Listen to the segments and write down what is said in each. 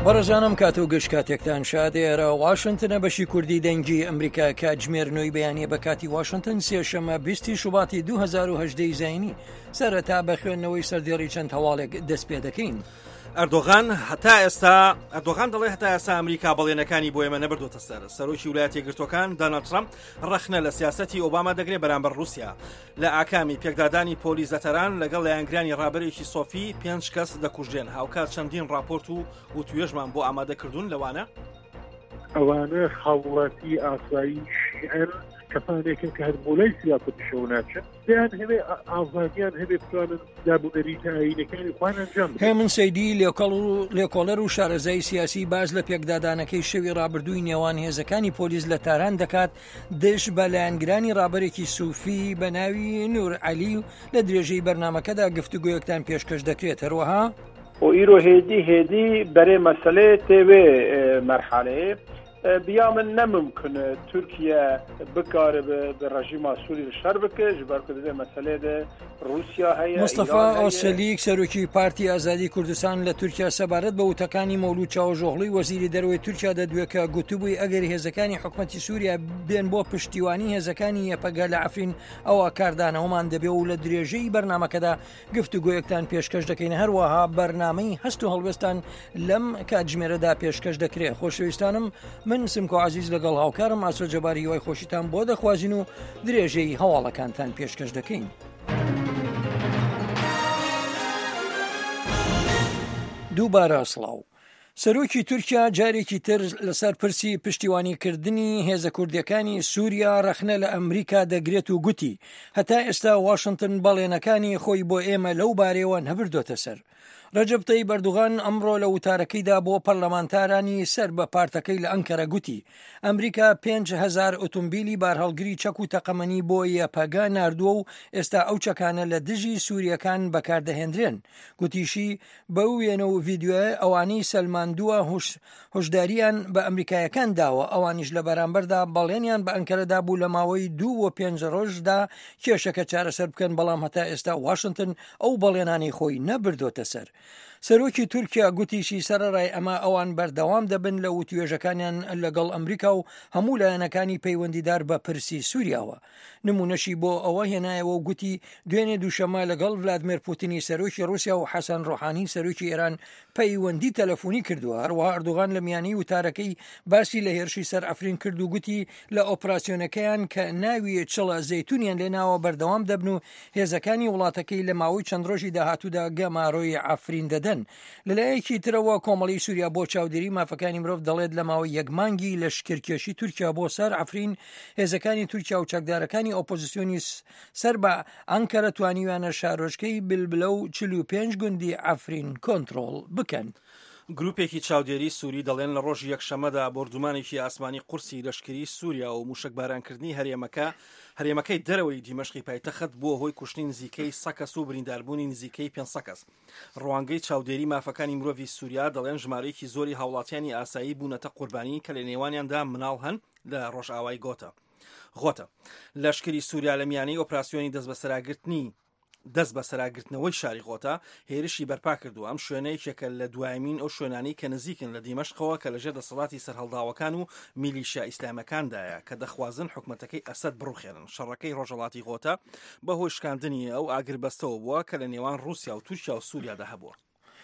بەڕێزانم کات و گەشت کاتێکتان شادێرە واشنگتنە بەشی کوردی دەنگی ئەمریکا کاتژمێرنەوەی بەیانیە بە کاتی واشنگتن سێشەمە 20 شوباتی 2010 زینی سەرەتا بە خوێندنەوەی سەردێڕی چەند هەواڵێک دەست پێ دەکەین. ئەردۆغان دەڵێ هەتا ئێستا ئەمریکا بەڵێنەکانی بۆ ئێمە نەبردوتە سەر. سەرۆکی ویلایەتە یەکگرتووەکان دۆناڵد ترامپ ڕەخنە لە سیاسەتی ئۆباما دەگرێت بەرامبەر رووسیا لە ئاکامی پێکدادانی پۆلیس زەتەران لەگەڵ لایەنگرانی ڕابەرێکی سۆفی 5 کەس دەکوژێن. هاوکات چەندین راپۆرت و توێژمان بۆ ئامادەکردوون لەوانە ئەوانە خاوڵاتی ئاسایی شیعن کەسانێکن کە هەر بۆلای سیاسەتیشەوە ناچن دەیان هەبێ ئازادیان هەبێ بتوانن دابوونەری ئاینەکانی خۆیان ئەنجام بدەن. هێمن سەیدی لێکۆڵەر و شارەزای سیاسی باز لە پێکدادانەکەی شەوی ڕابردووی نێوان هێزەکانی پۆلیس لە تاران دەکات دش بە لایەنگرانی ڕابەرێکی سوفی بە ناوی نور عەلی و لە درێژەی بەرنامەکەدا گفتوگۆیەکتان پێشکەش دەکرێت. هەروەها وإيرو هيدي بري مسألة تبي مرحلة بيا من نممكن تركيا بكار بالرجيم السوري الشربك جبر كده مسألة ده روسيا هي مصطفى ئۆسەلیک سەرۆکی پارتی ئازادی کوردستان لە تورکیا سەبارەت بە وتەکانی مەولود چاوەژۆغڵی وەزیری دەرەوەی تورکیا دەدوێت کە گوتبووی ئەگەر هێزەکانی حکومەتی سووریا بێن بۆ پشتیوانی هێزەکانی یەپەگە لە عەفرین ئەوە کاردانەوەمان دەبێ و لە درێژەی بەرنامەکەدا گفتوگۆیەکتان پێشکەش دەکەین. هەروەها بەرنامەی هەست و هەڵوێستان لەم کاتژمێرەدا پێشکەش دەکرێت. خۆشەویستانم من سمکۆ عەزیز لەگەڵ هاوکارم ئاسۆ جەباری هیوای خۆشیتان بۆ دەخوازین و درێژەی هەواڵەکانتان پێشکەش دەکەین. دووبارە سڵاو. سەرۆکی تورکیا جارێکی تر لەسەر پرسی پشتیوانیکردنی هێزە کوردیەکانی سووریا ڕەخنە لە ئەمریکا دەگرێت و گوتی هەتا ئێستا واشنگتن بەڵێنەکانی خۆی بۆ ئێمە لەو بارەوە نەبردۆتە سەر. ڕەجەب تەیب ئەردوغان ئەمڕۆ لە وتارەکەیدا بۆ پەرلەمانتارانی سەر بە پارتەکەی لە ئەنکەرە گوتی ئەمریکا 5,000 ئۆتۆمبیلی بارهەڵگری چەک و تەقەمەنی بۆ یەپەگا ناردووە و ئێستا ئەو چەکانە لە دژی سووریەکان بەکاردەهێنرێن. گوتیشی بەو وێنە و ڤیددیۆ ئەوانەی سەلماندووە هۆشداریان بە ئەمریکایەکان داوە ئەوانیش لە بەرامبەردا بەڵێنیان بە ئەنکەرەدا بوو لە ماوەی 2 و 5 ڕۆژدا کێشەکە چارەسەر بکەن بەڵام هەتا ئێستا واشنگتن ئەو بەڵێنانی خۆی نەبردۆتە سەر. سەرۆکی تورکیا گوتیشی سەرەڕای ئەمە ئەوان بەردەوام دەبن لە وتوێژەکانیان لەگەڵ ئەمریکا و هەموو لایەنەکانی پەیوەندیدار بە پرسی سووریاوە. نمونەشی بۆ ئەوە هێنایەوە و گوتی دوێنێ دووشەمە لەگەڵ ڤلادیمیر پوتینی سەرۆکی رووسیا و حەسەن ڕۆحانی سەرۆکی ئێران پەیوەندی تەلەفۆنی کردووە. هەروەها ئەردوغان لە میانی وتارەکەی باسی لە هێرشی سەر ئەفرین کرد و گوتی لە ئۆپراسیۆنەکەیان کە ناوی چڵە زەیتونیان لێناوە بەردەوام دەبن و هێزەکانی وڵاتەکەی لە ماوەی چەند ڕۆژی داهاتوودا گەماڕۆی ئەفرین دەدەن. لەلایەکی ترەوە کۆمەڵی سووریا بۆ چاودێری مافەکانی مرۆڤ دەڵێت لە ماوەی یەکمانگی لە شکرکێشی تورکیا بۆ سەر ئەفرین هێزەکانی تورکیا و چەکدارەکانی ئۆپۆزیسیۆنی سەر بە ئەنکەرە توانیویانە شارۆچکەی بلبلە و 45 گوندی ئەفرین کۆنتڕۆڵ بکەن. گروپێکی چاودێری سووری دەڵێن لە ڕۆژی یەکشەمەدا بردومانێکی ئاسمانی قورسی لەشکری سووریا و موشکبارانکردنی هەرێمەکەی دەرەوەی دیمەشقی پایتەخت بووە هۆی کوشتنی نزیکەی 100 کەس و برینداربوونی نزیکەی 500 کەس. ڕوانگەی چاودێری مافەکانی مرۆڤی سووریا دەڵێن ژمارەیەکی زۆری هاوڵاتیانی ئاسایی بوونەتە قوربانی کە لە نێوانیاندا مناڵ هەن لە ڕۆژئاوای غۆتە. لەشکری سووریا لە میانەی ئۆپراسیۆنی دەست بە سەراگرتنەوەی شاری غۆتە هێرشی بەرپا کردووە. ئەم شوێنەیەکێکە لە دوایمین ئەو شوێنانی کە نزیکن لە دیمەشقەوە کە لەژێر دەسەڵاتی سەرهەڵداوەکان و میلیشیا ئیسلامەکاندایە کە دەخوازن حکومەتەکەی ئەسەد بڕوخێنن. شەڕەکەی ڕۆژهەڵاتی غۆتە بەهۆی شکاندنی ئەو ئاگربەستەوە بووە کە لە نێوان رووسیا و تورکیا و سووریادا هەبووە.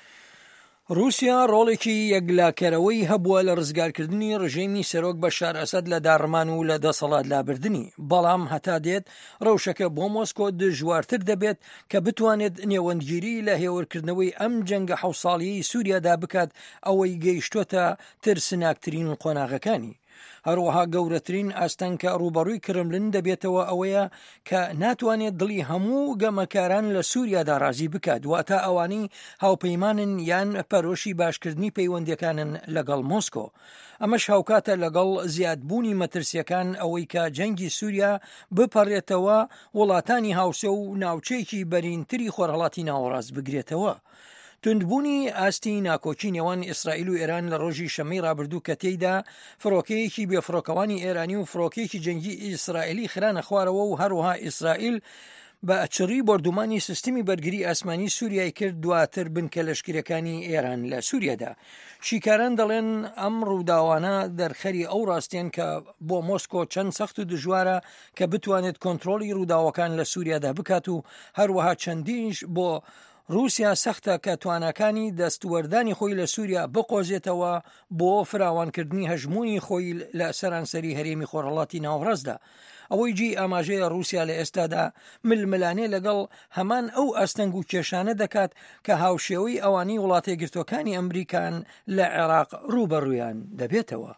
رووسیا ڕۆڵێکی یەکلاکەرەوەی هەبووە لە ڕزگارکردنی ڕژێمی سەرۆک بەشار ئەسەد لە داڕمان و لە دەسەڵات لابردنی، بەڵام هەتا دێت ڕەوشەکە بۆ مۆسکۆ دژوارتر دەبێت کە بتوانێت نێوەندگیری لە هێورکردنەوەی ئەم جەنگە 7 ساڵیەی سووریادا بکات ئەوەی گەیشتۆتە ترسناکترین قۆناغەکانی. هەروەها گەورەترین ئاستەنکە ڕوبەڕووی کرملن دەبێتەوە ئەوەیە کە ناتوانێت دڵی هەموو گەمەکاران لە سووریادا ڕازی بکات، واتە ئەوانەی هاوپەیمانن یان پەرۆشی باشکردنی پەیوەندیەکانن لەگەڵ مۆسکۆ. ئەمەش هاوکاتە لەگەڵ زیادبوونی مەترسیەکان ئەوەی کە جەنگی سووریا بپەڕێتەوە وڵاتانی هاوسێ و ناوچەیەکی بەرینتری خۆرهەڵاتی ناوەڕاست بگرێتەوە. توندبوونی ئاستی ناکۆچی نێوان ئیسرائیل و ئێران لە ڕۆژی شەمەی ڕابردوو کە تێیدا فڕۆکەیەکی بێفڕۆکەوانی ئێرانی و فڕۆکەیەکی جەنگی ئیسرائیلی خرانە خوارەوە و هەروەها ئیسرائیل بە ئەچڕی بردومانی سیستمی بەرگری ئاسمانی سووریای کرد دواتر بنکە لەشکرەکانی ئێران لە سووریادا. شیکاران دەڵێن ئەم ڕووداوانە دەرخەری ئەو ڕاستیان کە بۆ مۆسکۆ چەند سەخت و دژوارە کە بتوانێت کۆنتترۆلی ڕووداوەکان لە سووریادا بکات و هەروەها چەندینش بۆ رووسیا سەختە کە توانەکانی دەستوەردانی خۆی لە سووریا بقۆزێتەوە بۆ فراوانکردنی هەژمونی خۆی لە سەرانسەری هەرێمی خۆرهەڵاتی ناوەڕاستدا. ئەوەی جی ئاماژەیە رووسیا لە ئێستادا ململانێ لەگەڵ هەمان ئەو ئەستەنگ و کێشانە دەکات کە هاوشێوەی ئەوانی وڵاتە یەکگرتوەکانی ئەمریکان لە عێراق ڕوبەڕوویان دەبێتەوە.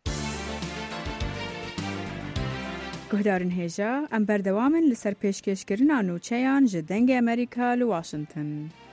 گوهدارن هێژە ئەم بەردەوامن لەسەر پێشکەشکردنا نووچەیان ji dengê ئەمریکا li Washington.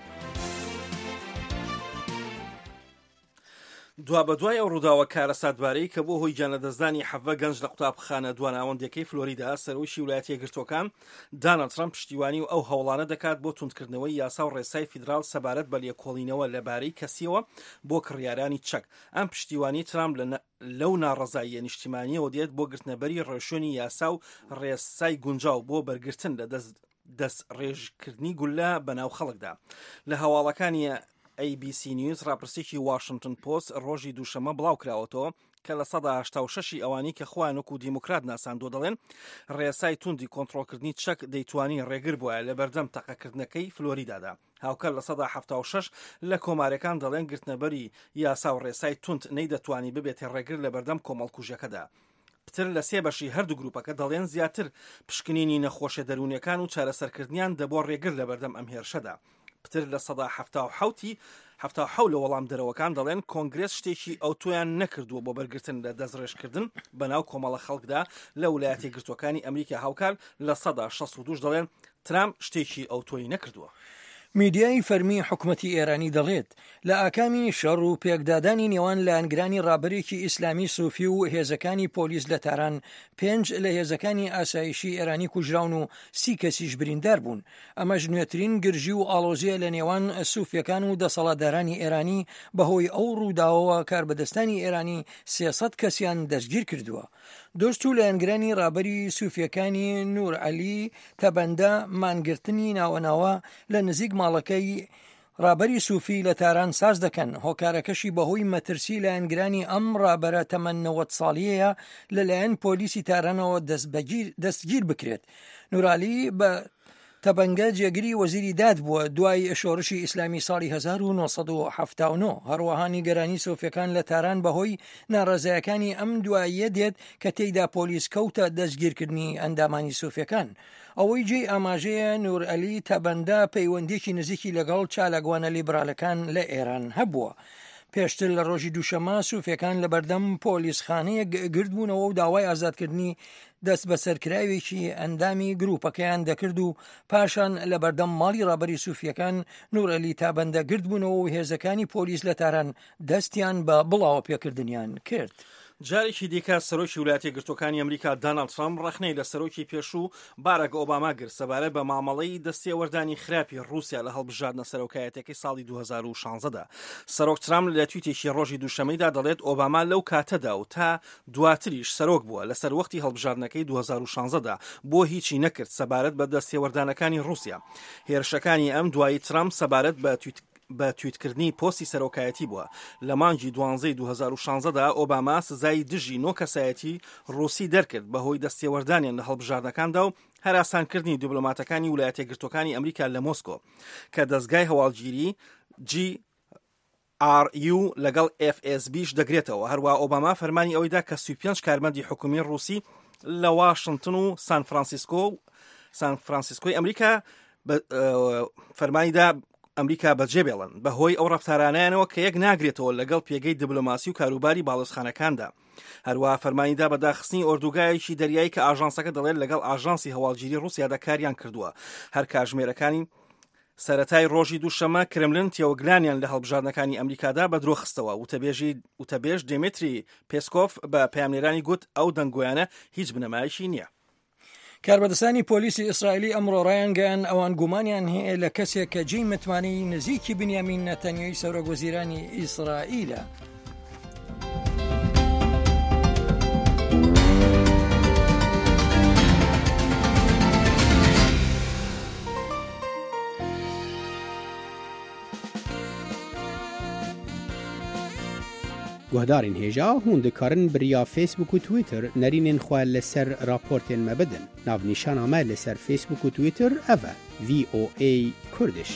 دوا بە دوای ئەو ڕووداوە کارە ساتبارەی کە بۆ هۆی گیانەدەستدانی حەڤە گەنج لە قوتابخانە دواناوەندەکەی فلۆریدا سەرۆکی ویلایەتە یەکگرتوەکان دانالد ترامپ پشتیوانی و ئەو هەوڵانە دەکات بۆ توندکردنەوەی یاسا و ڕێسای فیدرال سەبارەت بە لێکۆڵینەوە لەبارەی کەسیەوە بۆ کڕیارانی چەک. ئەم پشتیوانی ترامپ لەو ناڕەزاییە نیشتیمانیەوە دێت بۆ گرتنەبەری ڕێشۆنی یاسا و ڕێسای گونجاو بۆ بەرگرتن لە دەست ڕێژکردنی گولە بەناو خەڵکدا. لە هەواڵەکانی ABC نیوز راپرسێکی واشنگتن پۆست ڕۆژی دووشەمە بڵاو کراوەتەوە کە لە 86 ئەوانی کە خوانوک و دیموکرات ناساندۆ دەڵێن ڕێسای توندی کۆنتترۆلکردنی چەک دەیتوانی ڕێگر بووە لە بەردەم تەقەکردنەکەی فلۆریدادا. هاوکەر لە 76 لە کۆمارەکان دەڵێن گرتنەبەری یاسا و ڕێسای توند نەیدەتوانی ببێتە ڕێگر لە بەردەم کۆمەڵکوژەکەدا. پتر لە سێ بەشی هەردوو گروپەکە دەڵێن زیاتر پشکنینی نەخۆشە دەروونیەکان و چارەسەرکردنیان دەبۆ ڕێگر لە بەردەم ئەم هێرشەدا. پتر لە 77 لە وەڵام دەرەوەکان دەڵێن کۆنگرس شتێکی ئەو تۆیان نەکردووە بۆ بەرگرتن لە دەستڕێژکردن بەناو کۆمەڵە خەڵکدا لە ویلایەتە یەکگرتوەکانی ئەمریکا. هاوکار لە 62 دەڵێن ترامپ شتێکی ئەو تۆی نەکردووە. میدیای فەرمی حکوومەتی ئێرانی دەڵێت لە ئاکامی شەڕ و پێکدادانی نێوان لایەنگرانی ڕابەرێکی ئیسلامی سوفی و هێزەکانی پۆلیس لە تاران 5 لە هێزەکانی ئاسایشی ئێرانی کوژراون و 30 کەسیش بریندار بوون. ئەمەش نوێترین گرژی و ئاڵۆزیە لە نێوان سوفیەکان و دەسەڵاتدارانی ئێرانی بەهۆی ئەو ڕووداوەوە کاربەدەستانی ئێرانی 300 کەسیان دەستگیر کردووە. دۆست و لایەنگرانی ڕابەری سوفیەکانی نور عەلی تەبەندە مانگرتنی ناوەناوە لە نزیک ماڵەکەی ڕابەری سوفی لە تاران ساز دەکەن. هۆکارەکەشی بەهۆی مەترسی لایەنگرانی ئەم ڕابەرە تەمەن 90 ساڵیەیە لەلایەن پۆلیسی تارانەوە دەستگیر بکرێت. نورالی بە تەبەنگە جێگری وەزیری داد بووە دوای شۆڕشی ئیسلامی ساڵی 1979. هەروەها نیگەرانی سۆفیەکان لە تاران بەهۆی ناڕەزایەکانی ئەم دواییە دێت کە تێیدا پۆلیس کەوتە دەستگیرکردنی ئەندامانی سۆفیەکان. ئەوەی جێی ئاماژەیە نور عەلی تەبەندە پەیوەندێکی نزیکی لەگەڵ چالاگوانە لیبرالەکان لە ئێران هەبووە. پێشتر لە ڕۆژی دووشەمە سوفیەکان لە بەردەم پۆلیسخانەیە گرد بوونەوە و داوای ئازادکردنی دەست بە سەرکراوێکی ئەندامی گروپەکەیان دەکرد و پاشان لە بەردەم ماڵی ڕابەری سوفیەکان نور عەلی تابەندە گرد بوونەوە و هێزەکانی پۆلیس لە تاران دەستیان بە بڵاوە پێکردنیان کرد. جارێکی دیکە سەرۆکی ویلایەتە یەکگرتوەکانی ئەمریکا دانالد ترامپ ڕەخنەی لە سەرۆکی پێشوو باراک ئۆباما گرت سەبارەت بە مامەڵەی دەستێوەردانی خراپی رووسیا لە هەڵبژاردنە سەرۆکایەتەکەی ساڵی 2016دا. سەرۆک ترامپ لە تویتێکی ڕۆژی دووشەمەیدا دەڵێت ئۆباما لەو کاتەدا و تا دواتریش سەرۆک بووە لەسەر وەختی هەڵبژاردنەکەی 2016دا بۆ هیچی نەکرد سەبارەت بە دەستێوەردانەکانی رووسیا. هێرشەکانی ئەم دوایی ترامپ سەبارەت بە تویتکردنی پۆستی سەرۆکایەتی بووە. لە مانگی 12 2016دا ئۆباما سزای دژی 9 کەسایەتی رووسی دەرکرد بەهۆی دەستێوەردانیان لە هەڵبژاردنەکاندا و هەراسانکردنی دیبلۆماتەکانی ویلایەتە یەکگرتوەکانی ئەمریکا لە مۆسکۆ کە دەستگای هەواڵگیری GRU لەگەڵ FSBش دەگرێتەوە. هەروە ئۆباما فەرمانی ئەوەیدا کە 35 کارمەندی حکومی رووسی لە واشنگتن و سان فرانسیسکۆی ئەمریکا فەرمانیدا ئەمریکا بەجێ بێڵن بەهۆی ئەو ڕەفتارانیانەوە کە یەک ناگرێتەوە لەگەڵ پێگەی دیبلۆماسی و کاروباری باڵۆزخانەکاندا. هەروە فەرمانیدا بەداخستنی ئۆردوگایەکی دەریایی کە ئاژانسەکە دەڵێت لەگەڵ ئاژانسی هەواڵگیری رووسیادا کاریان کردووە. هەر کاتژمێرەکانی سەرەتای ڕۆژی دووشەمە کرملن تێوەگلانیان لە هەڵبژاردنەکانی ئەمریکادا بەدرۆ خستەوە. وتەبێژ دێمێتری پێسکۆف بە پەیامنێرانی گوت ئەو دەنگۆیانە هیچ بنەمایشی نییە. کاربەدەستانی پۆلیسی ئیسرائیلی ئەمڕۆ ڕایانگەیان ئەوان گومانیان هەیە لە کەسێک کە جێی متمانەی نزیکی بنیامین نەتەنیاهوی سەرۆکوەزیرانی ئیسرائیلە. گهدارین هێژا هون دikarin biriya Facebook û Twitter nerînên xwe li ser raportên me bidin. Navnîşana me li ser Facebook û Twitter ev e VOA Kurdish.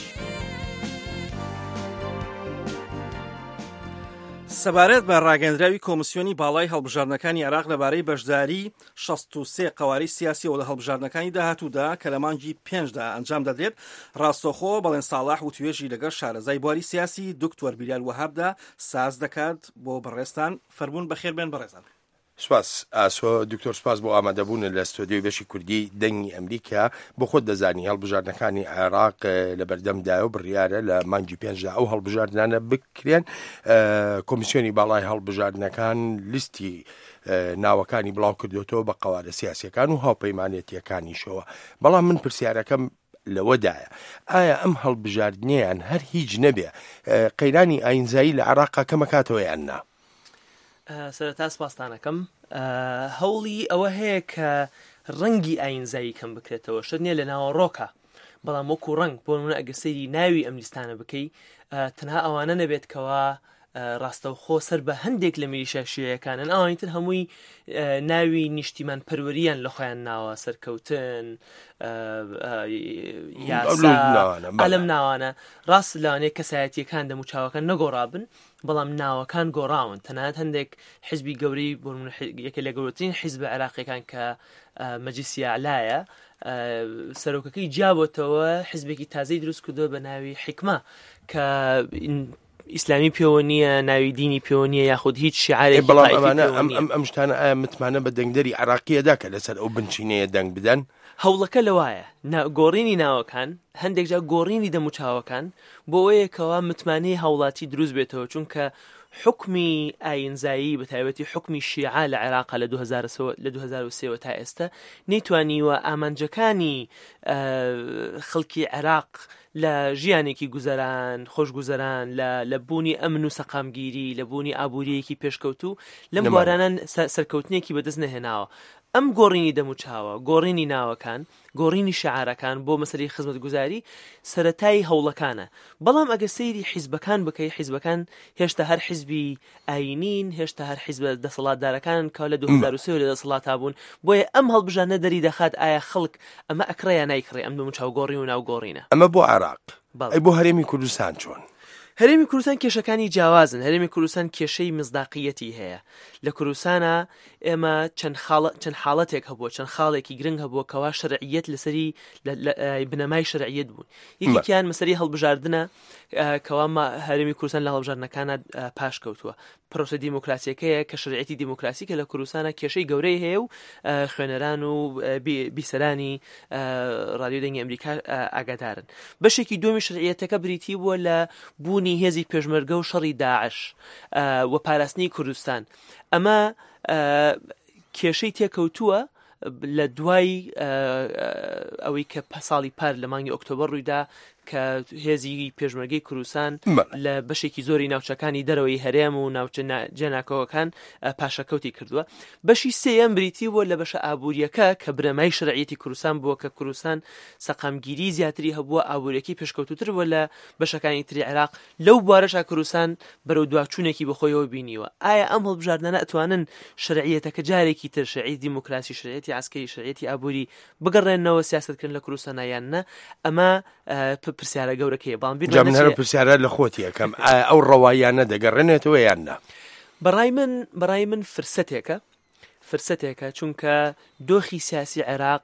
سەبارەت بە ڕاگەندراوی کۆمسیۆنی باڵای هەڵبژاردنەکانی عێراق لەبارەی بەشداری 63 قەواری سیاسیەوە لە هەڵبژاردنەکانی داهاتوودا کە لە مانگی 5دا ئەنجام دەدرێت ڕاستەوخۆ بەڵێن ساڵح و توێژی لەگەڵ شارەزای بواری سیاسی دکتۆر بیلال وەهابدا ساز دەکات بۆ بەڕێستان فەرموون بەخێربێن بەڕێزان. سپاس ئاسۆ دکتۆر سپاس بۆ ئامادەبوون لە ستۆدیۆی بەشی کوردی دەنگی ئەمریکا بۆ خۆت دەزانی هەڵبژاردنەکانی عێراق لە بەردەمدایە و بڕیارە لە مانگی 5دا ئەو هەڵبژاردنانە بکرێن. کۆمیسیۆنی باڵای هەڵبژاردنەکان لیستی ناوەکانی بڵاو کردوتەوە بە قەوارە سیاسیەکان و هاوپەیمانێتیەکانیشەوە. بەڵام من پرسیارەکەم لەوەدایە ئایا ئەم هەڵبژاردنیان هەر هیچ نەبێ قەیرانی ئاینزایی لە عێراق کەمەکاتەوە یان نا؟ سەرەتا سپاسدانەکەم هەوڵی ئەوە هەیە کە ڕەنگی ئاینزایی کەم بکرێتەوە شت نییە لە ناوەڕۆکە بەڵام وەکو ڕەنگ بۆ نمونە ئەگەر سەیری ناوی ئەم لیستانە بکەی تەنها ئەوانە نەبێت کەوا ڕاستەوخۆ سەر بە هەندێک لە میلیشە شیعەکانن ئەوانی تر هەمووی ناوی نیشتیمان پەروەریان لە خۆیان ناوە سەرکەوتن یاسا ئەلەم ناوانە ڕاست لەوانەیە کەسایەتیەکان دەموچاوەکان نەگۆڕابن بەڵام ناوەکان گۆڕاون تەنانەت هەندێک حیزبی گەورەی بۆ یەکە لە گەورەترین حیزبە عێراقیەکان کە مەجلیسی ئەعلایە سەرۆکەکەی جیابەتەوە حیزبێکی تازەی دروست کردووە بە ناوی حیکمە کە ئیسلامی پێوە نییە ناوی دینی پێوە نییە یاخود هیچ شیعارێکی ئەم شتانە ئایا متمانە بە دەنگدەری عێراقیەدا کە لەسەر ئەو بنچینەیە دەنگ بدەن؟ هەوڵەکە لەوایە گۆڕینی ناوەکان هەندێک جا گۆڕینی دەموچاوەکان بۆ ئەوەیەکەوە متمانەی هەوڵاتی دروست بێتەوە چونکە حکمی ئاینزایی بەتایبەتی حکمی شیعە لە عێراقا لە 2003 تا ئێستا نەیتوانیوە ئامانجەکانی خەڵکی عێراق لە ژیانێکی گوزەران خۆشگوزەران لە بوونی ئەمن و سەقامگیری لە بوونی ئابوووریەکی پێشکەوتو لەم بوارانە سەرکەوتنێکی بەدەست نەهێناوە. ئەم گۆڕینی دەموچاوە گۆڕینی ناوەکان گۆڕینی شعارەکان بۆ مەسەلەی خزمەتگوزاری سەرەتای هەوڵەکانە بەڵام ئەگە سەیری حیزبەکان بکەی حیزبەکان هێشتا هەر حیزبی ئاینین هێشتا هەر حیزبە دەسەڵاتدارەکان کە لە 2003 لە دەسەڵاتا بوون بۆیە ئەم هەڵبژانە دەری دەخات ئایا خەڵک ئەمە ئەکڕەیە نایکڕێ ئەم دەموچاو گۆڕی و ناوگۆڕینە ئەمە بۆ عێراق بۆ هەرێمی کوردستان چۆن؟ هەرێمی کوردستان کێشەکانی جیاوازن هەرێمی کوردستان کێشەی مزداقیەتی هەیە لە کوردستانە ئێمە چەند حاڵەتێک هەبووە چەند خاڵێکی گرنگ هەبووە کەوا شەرعیەت لەسەری بنەمای شەرعیەت بوون یەکێکیان مەسەری هەڵبژاردنە کەوا هەرێمی کوردستان لە هەڵبژاردنەکانە پاش کەوتووە پرۆسە دیموکراسیەکەیە کە شەرعیەتی دیموکراسی کە لە کوردستانە کێشەی گەورەی هەیە و خوێنەران و بیسەرانی ڕادیۆ دەنگی ئەمریکا ئاگادارن بەشێکی دومی شەرعیەتەکە بریتی بووە لە بوونی هێزی پێشمەرگە و شەڕی داعش و پاراستنی کوردستان ئەمە کێشەی تێکەوتووە لە دوای ئەوەی کە ساڵی پار لە مانگی ئۆکتۆبەر ڕوویدا کە هێزی پێشمەرگەی کوردستان لە بەشێکی زۆری ناوچەکانی دەرەوەی هەرێم و ناوچە جێناکەوەکان پاشەکەوتی کردووە بەشی سێیەم بریتی بووە لە بەشە ئابوووریەکە کە برەمای شەرعیەتی کوردستان بووە کە کوردستان سەقامگیری زیاتری هەبووە ئابوووریەکی پێشکەوتوتر بووە لە بەشەکانی تری عێراق لەو بوارەشە کوردستان بەرەو دواچوونێکی بەخۆیەوە بینیوە ئایا ئەم هەڵبژاردنانە ئەتوانن شەرعیەتەکە جارێکی تر شەرعیەتی دیموکراسی شەرعیەتی عسکەری شەرعیەتی ئابووری بگەڕێنەوە سیاستکردن لە کوردستان یان نە ئەمە پرسیارە گەورەکەیە بەڵام جامنەرە پرسیارە لە خۆتی یەکەم ئەو ڕەوایانە دەگەڕێنێتەوە یان نا؟ بەڕای من فرسەتێکە چونکە دۆخی سیاسی عێراق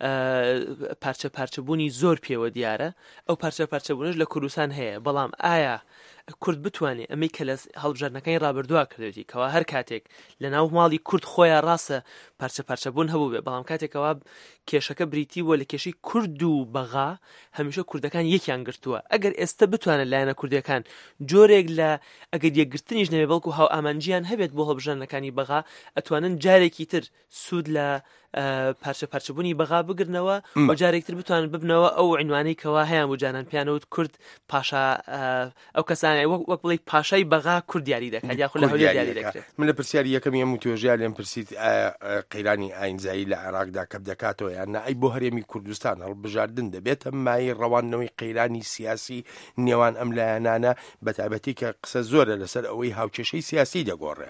پارچە پارچەبوونی زۆر پێوە دیارە ئەو پارچە پارچەبوونش لە کوردستان هەیە بەڵام ئایا کورد بتوانێت ئەمەی کە لە هەڵبژاردنەکەی ڕابردووا کردوێتی کەوا هەر کاتێک لە ناو ماڵی کورد خۆیان ڕاستە پارچە پارچەبوون هەبوو بێ بەڵام کاتێکەوە کێشەکە بریتی وە لە کێشەی کورد و بەغا هەمیشە کوردەکان یەکیان گرتووە ئەگەر ئێستا بتوانێت لایەنە کوردەکان جۆرێک لە ئەگەر یەکگرتنیش نەبێ بەڵکو هاو ئامانجیان هەبێت بۆ هەڵبژاردنەکانی بەغا ئەتوانن جارێکی تر سوود لە پارچە پارچەبوونی بەغا بگرنەوە و جارێکتر بتوانن ببنەوە ئەو عنوانەی کەوا هەیان بوو جانان پیانەوت کورد پاشا ئەو کەسانی کوردستان وەک بڵێ پاشای بەغا کورد دیاری دەکات یاخود لە هەولێر دیاری دەکرێت. من لە پرسیاری یەکەم هەموو توێژیان لێم پرسیت قەیرانی ئاینزایی لە عێراقدا کە بدەکاتەوە یان ئەی بۆ هەرێمی کوردستان هەڵبژاردن دەبێتە مای ڕەوانەوەی قەیرانی سیاسی نێوان ئەم لایەنانە بەتایبەتی کە قسە زۆرە لەسەر ئەوەی هاوکێشەی سیاسی دەگۆڕێ.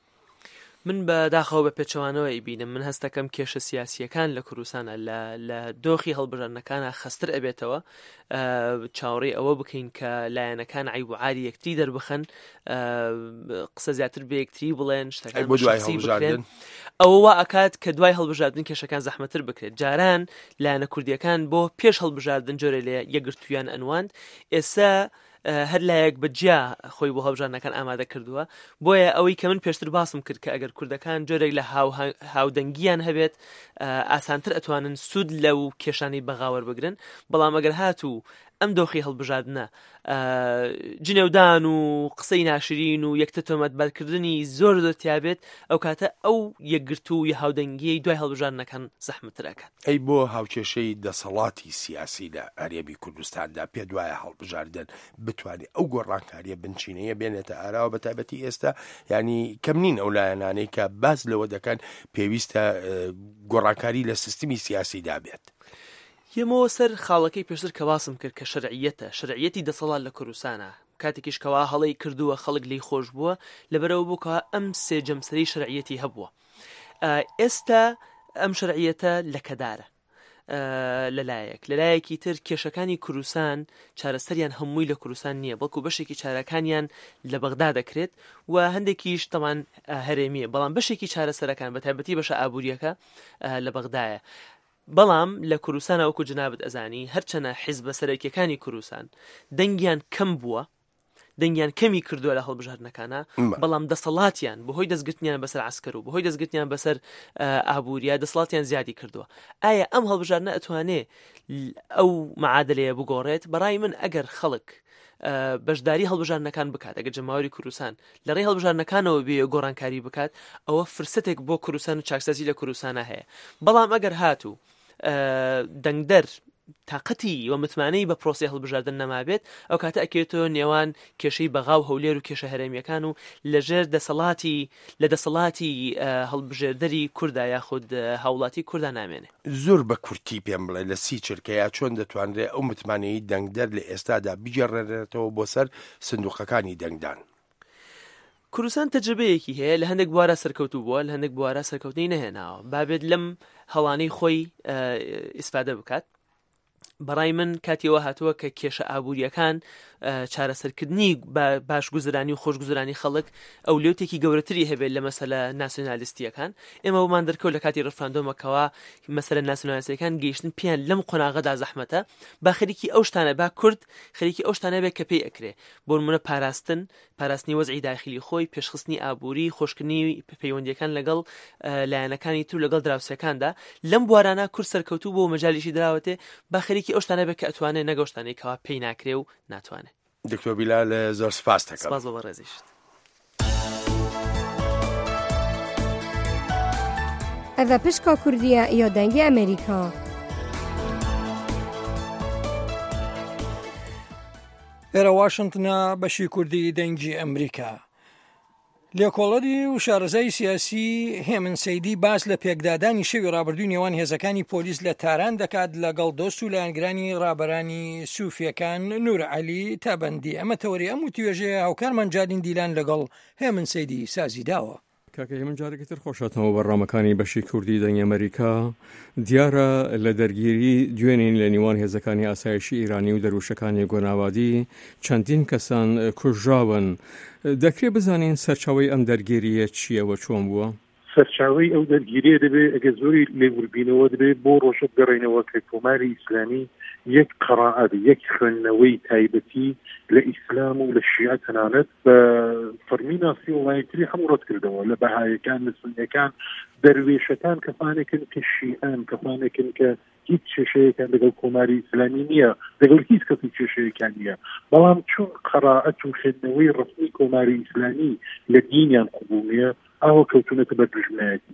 من بەداخەوە بە پێچەوانەوەی بینم من هەست دەکەم کێشە سیاسیەکان لە کوردستانە لە دۆخی هەڵبژاردنەکانە خەستر ئەبێتەوە چاوەڕێی ئەوە بکەین کە لایەنەکان عیب و عاری یەکتری دەربخەن قسە زیاتر بە یەکتری بڵێن شتەکان بۆ دوای هەڵبژاردن ئەوە وا ئەکات کە دوای هەڵبژاردن کێشەکان زەحمەتر بکرێت. جاران لایەنە کوردیەکان بۆ پێش هەڵبژاردن جۆرە لێ یەکگرتویان ئەنواند ئێستا هەر لایەک بەجیا خۆی بۆ هەڵبژاردنەکان ئامادە کردووە بۆیە ئەوەی کە من پێشتر باسم کرد کە ئەگەر کوردەکان جۆرێک لە هاودەنگیان هەبێت ئاسانتر ئەتوانن سوود لەو کێشانی بەغاوەر بگرن بەڵام ئەگەر هاتوو ئەم دۆخی هەڵبژاردنە جنێودان و قسەی ناشرین و یەکتە تۆمەتبارکردنی زۆر زۆرتیابێت ئەو کاتە ئەو یەکگرتو و هاودەنگیەی دوای هەڵبژاردنەکان زەحمەتتر ئەکات. ئەی بۆ هاوکێشەی دەسەڵاتی سیاسی لە هەرێمی کوردستاندا پێ دوایە هەڵبژاردن بتوانێت ئەو گۆڕانکاریە بنچینەیە بێنێتە ئاراوە بەتایبەتی ئێستا ینی کەم نین ئەو لایەنانەی کە باس لەوە دەکەن پێویستە گۆڕانکاری لە سیستمی سیاسیدا بێت. یەمەوە سەر خاڵەکەی پێشتر کە باسم کرد کە شەرعیەتی دەسەڵات لە کوردستانە کاتێکیش کەوا هەڵەی کردووە خەڵک لی خۆش بووە لەبەرەوە بووکەوە ئەم سێجەمسەری شەرعیەتی هەبووە. ئێستا ئەم شەرعیەتە لەکەدارە لەلایەکی تر کێشەکانی کوردستان چارەسەریان هەمووی لە کوردستان نییە بەڵکو بەشێکی چارەکانیان لە بەغدا دەکرێت و هەندێکیش تەمان هەرێمیە بەڵام بەشێکی چارەسەرەکان بەتایبەتی بەشە ئابوووریەکە لە بەغدایە. بەڵام لە کوردستان ئەوکو جنابەت ئەزانی هەرچەنە حیزبە سەرەکیەکانی کوردستان دەنگیان کەم بووە دەنگیان کەمی کردووە لە هەڵبژاردنەکانە بەڵام دەسەڵاتیان بەهۆی دەستگرتنیان بەسەر عسکەر و بەهۆی دەستگرتنیان بەسەر ئابووریە دەسەڵاتیان زیادی کردووە. ئایا ئەم هەڵبژاردنە ئەتوانێت ئەو معادلەیە بگۆڕێت؟ بەڕای من ئەگەر خەڵک بەشداری هەڵبژاردنەکان بکات ئەگەر جەماوەری کوردستان لە ڕێی هەڵبژاردنەکانەوە بێ گۆڕانکاری بکات ئەوە فرسەتێک بۆ کوردستان و چاکسازی لە کوردستانە هەیە. بەڵام ئەگەر هاتوو دەنگدەر تااقەتی و متمانەی بە پرۆسی هەڵبژاردن نەمابێت ئەو کاتە ئەکێتەوە نێوان کێشەی بەغا و هەولێر و کێشە هەرێمیەکان و لەژێر دەسەڵاتی هەڵبژێردەری کووردا یاخود هاوڵاتی کووردا نامێنێ. زۆر بە کورتی پێم بڵێ لە سی چرکەیە چۆن دەتوانرێت ئەو متمانەی دەنگدەر لە ئێستادا بجێڕێتەوە بۆ سەر سندوقەکانی دەنگدان. کوردستان تەجربەیەکی هەیە لە هەندێک بوارە سەرکەوتو بووە لە هەندێک بوارە سەرکەوتنی نەهێناوە بابێت لەم هەڵانەی خۆی ئیسفادە بکات. بەڕای من کاتیەوە هاتووە کە کێشە ئابووریەکان چارەسەرکردنی باشگوزرانی و خۆشگوزرانی خەڵک ئەو لێوتێکی گەورەتری هەبێت لە مەسەلە ناسیۆنالیستیەکان ئێمە بۆمان دەرکەوت لە کاتی ڕفراندۆمەکەوە مەسەلە ناسیۆنالیستیەکان گەیشتن پیان لەم قۆناغەدا زەحمەتە با خەریکی ئەو شتانە با کورد خەریکی ئەو شتانە بێت کە پێی ئەکرێ بۆ نمونە پاراستنی وەزعی داخلی خۆی پێشخستنی ئابووری خۆشکردنی پەیوەندیەکان لەگەڵ لایەنەکانی تر لەگەڵ دراوسەکاندا لەم بوارانە کورد سەرکەوتوو بۆ مەجالیشی دراوەتێ با خەریکی ئەو شتانە بێت کە ئەتوانێت نەگەشتانەی کەوا پێی ناکرێ و ناتوانێت. دکتۆر بیلال زۆر سپاس دەکەم. سپاس بۆ ڕێزیشت. ئەڤە پشکا کوردیە یا دەنگی ئەمریکا. ئێرە واشنگتنە بەشی کوردی دەنگی ئەمریکا. لێکۆڵەری و شارەزای سیاسی هێمن سەیدی باس لە پێکدادانی شەوی ڕابردووی نێوان هێزەکانی پۆلیس لە تاران دەکات لەگەڵ دۆست و لایەنگرانی ڕابەرانی سووفیەکان نور عەلی تابەندی. ئەمە تەوەری ئەم وتیوێژێ هاوکارمان جالین دیلان لەگەڵ هێمن سەیدی سازی داوە. کاکە هێمن جارێکی تر خۆشاتەوە بەڕامەکانی بەشی کوردی دەنگی ئەمریکا دیارە لە دەرگیری دوێنین لە نیوان هێزەکانی ئاسایشی ئیرانی و دەروشەکانی گۆناوادی چەندین کەسان کوژراون. دەکرێت بزانین سەرچاوی ئەم دەرگیریە چییەوە چۆن بووە؟ سەرچاوی ئەو دەرگیریە دەبێت ئەگە زۆری لێوربینەوە دەبێت بۆ ڕۆژە گەڕێنەوە کە کۆماری ئیسلامی یەک قەڕائەت یەک خوێندنەوەی تایبەتی لە ئیسلام و لە شیعە تەنانەت بە فەرمی ناسی وڵایەتی هەموو ڕەت کردەوە لە بەهایەکان لە سونیەکان دەروێشەکان کەفانێکن کە شیعەن کەفانێکن کە هیچ کێشەیەکان لەگەڵ کۆماری ئیسلامی نییە لەگەڵ هیچ کەسی کێشەیەکان نییە بەڵام چون قەڕائەت و خوێندنەوەی ڕسمی کۆماری ئیسلامی لە دینیان قبوڵ نییە ئەوە کەوتونەتە بە دژمنایەتی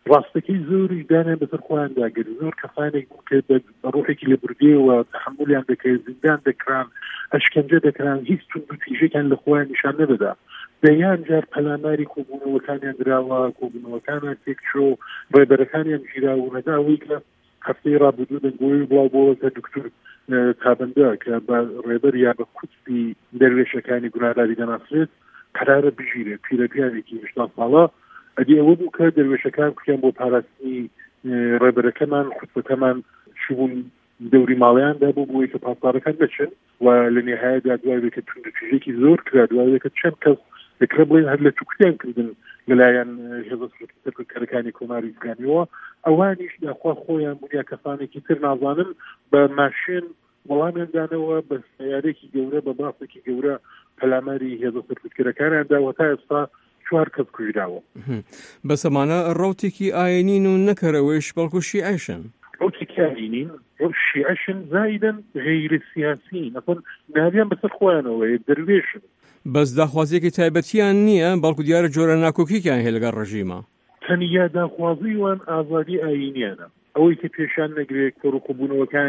ڕاستەکەی زۆری دانیان بەسەر خۆیان داگەر زۆر کەسانێک بوو کە بە ڕۆحێکی لە بردێەوە تحملیان دەکرێت زیندان دەکران ئەشکەنجە دەکران هیچ تونند و تیژێکیان لە خۆیان نیشان نەدەدا دەیان جار پەلاماری کۆبوونەوەکانیان درراوە کۆبوونەوەکانیان تێکچۆ ڕێبەرەکانیان ژیراوە نەداوەی کە هەفتەی ڕابردوو دەنگۆی بڵاوبەوە کە دکتۆر تابندە کە بە ڕێبەر یا بە کوچی دەروێشەکانی گوناهداری دەناسرێت قرارە بژیرێت پیرەپیاوێکی 80 ساڵە ئەدی ئەوە بوو کە دەروێشەکان کوتیان بۆ پاراستنی ڕێبەرەکەمان خوتبەکەمان شبوون دەوری ماڵیاندا بوو بۆی کە پاسدارەکان بچن و لە نێهایەدا دوای کە تونند و تیژێکی زۆر کرا دوای کە چەند کەس دەکرێ بڵێن هەر لە تووکتیان کردن لەلایەن هێزەکەرەکانی کۆماری ئیسلامیەوە ئەوانیش داخوا خۆیان بوونیا کەسانێکی تر نازانن بە ماشین وەڵامیاندانەوە بە سیارێکی گەورە بە باسێکی گەورە پەلاماری هێزە سەرکردەکانیاندا و تا ئێستا 4 کەس کوژراوە بەسەمانە ڕەوتێکی ئاینین و نەکەرەوەیش بەڵکو شیعەشن ڕەوتێکی ئاینین شیعەشن زایدن غیر سیاسین ئەسڵ ناویان بەسەر خۆیانەوە دەروێشن بەس داخوازیێکی تایبەتیان نییە بەڵکو دیارە جۆرە ناکۆکییان هەیە لەگەڵ ڕژیمە تەنیا داخوازی وان ئازادی ئاینیانە ئەوەی کە پێشان نەگرێت کۆڕکوبوونەوەکان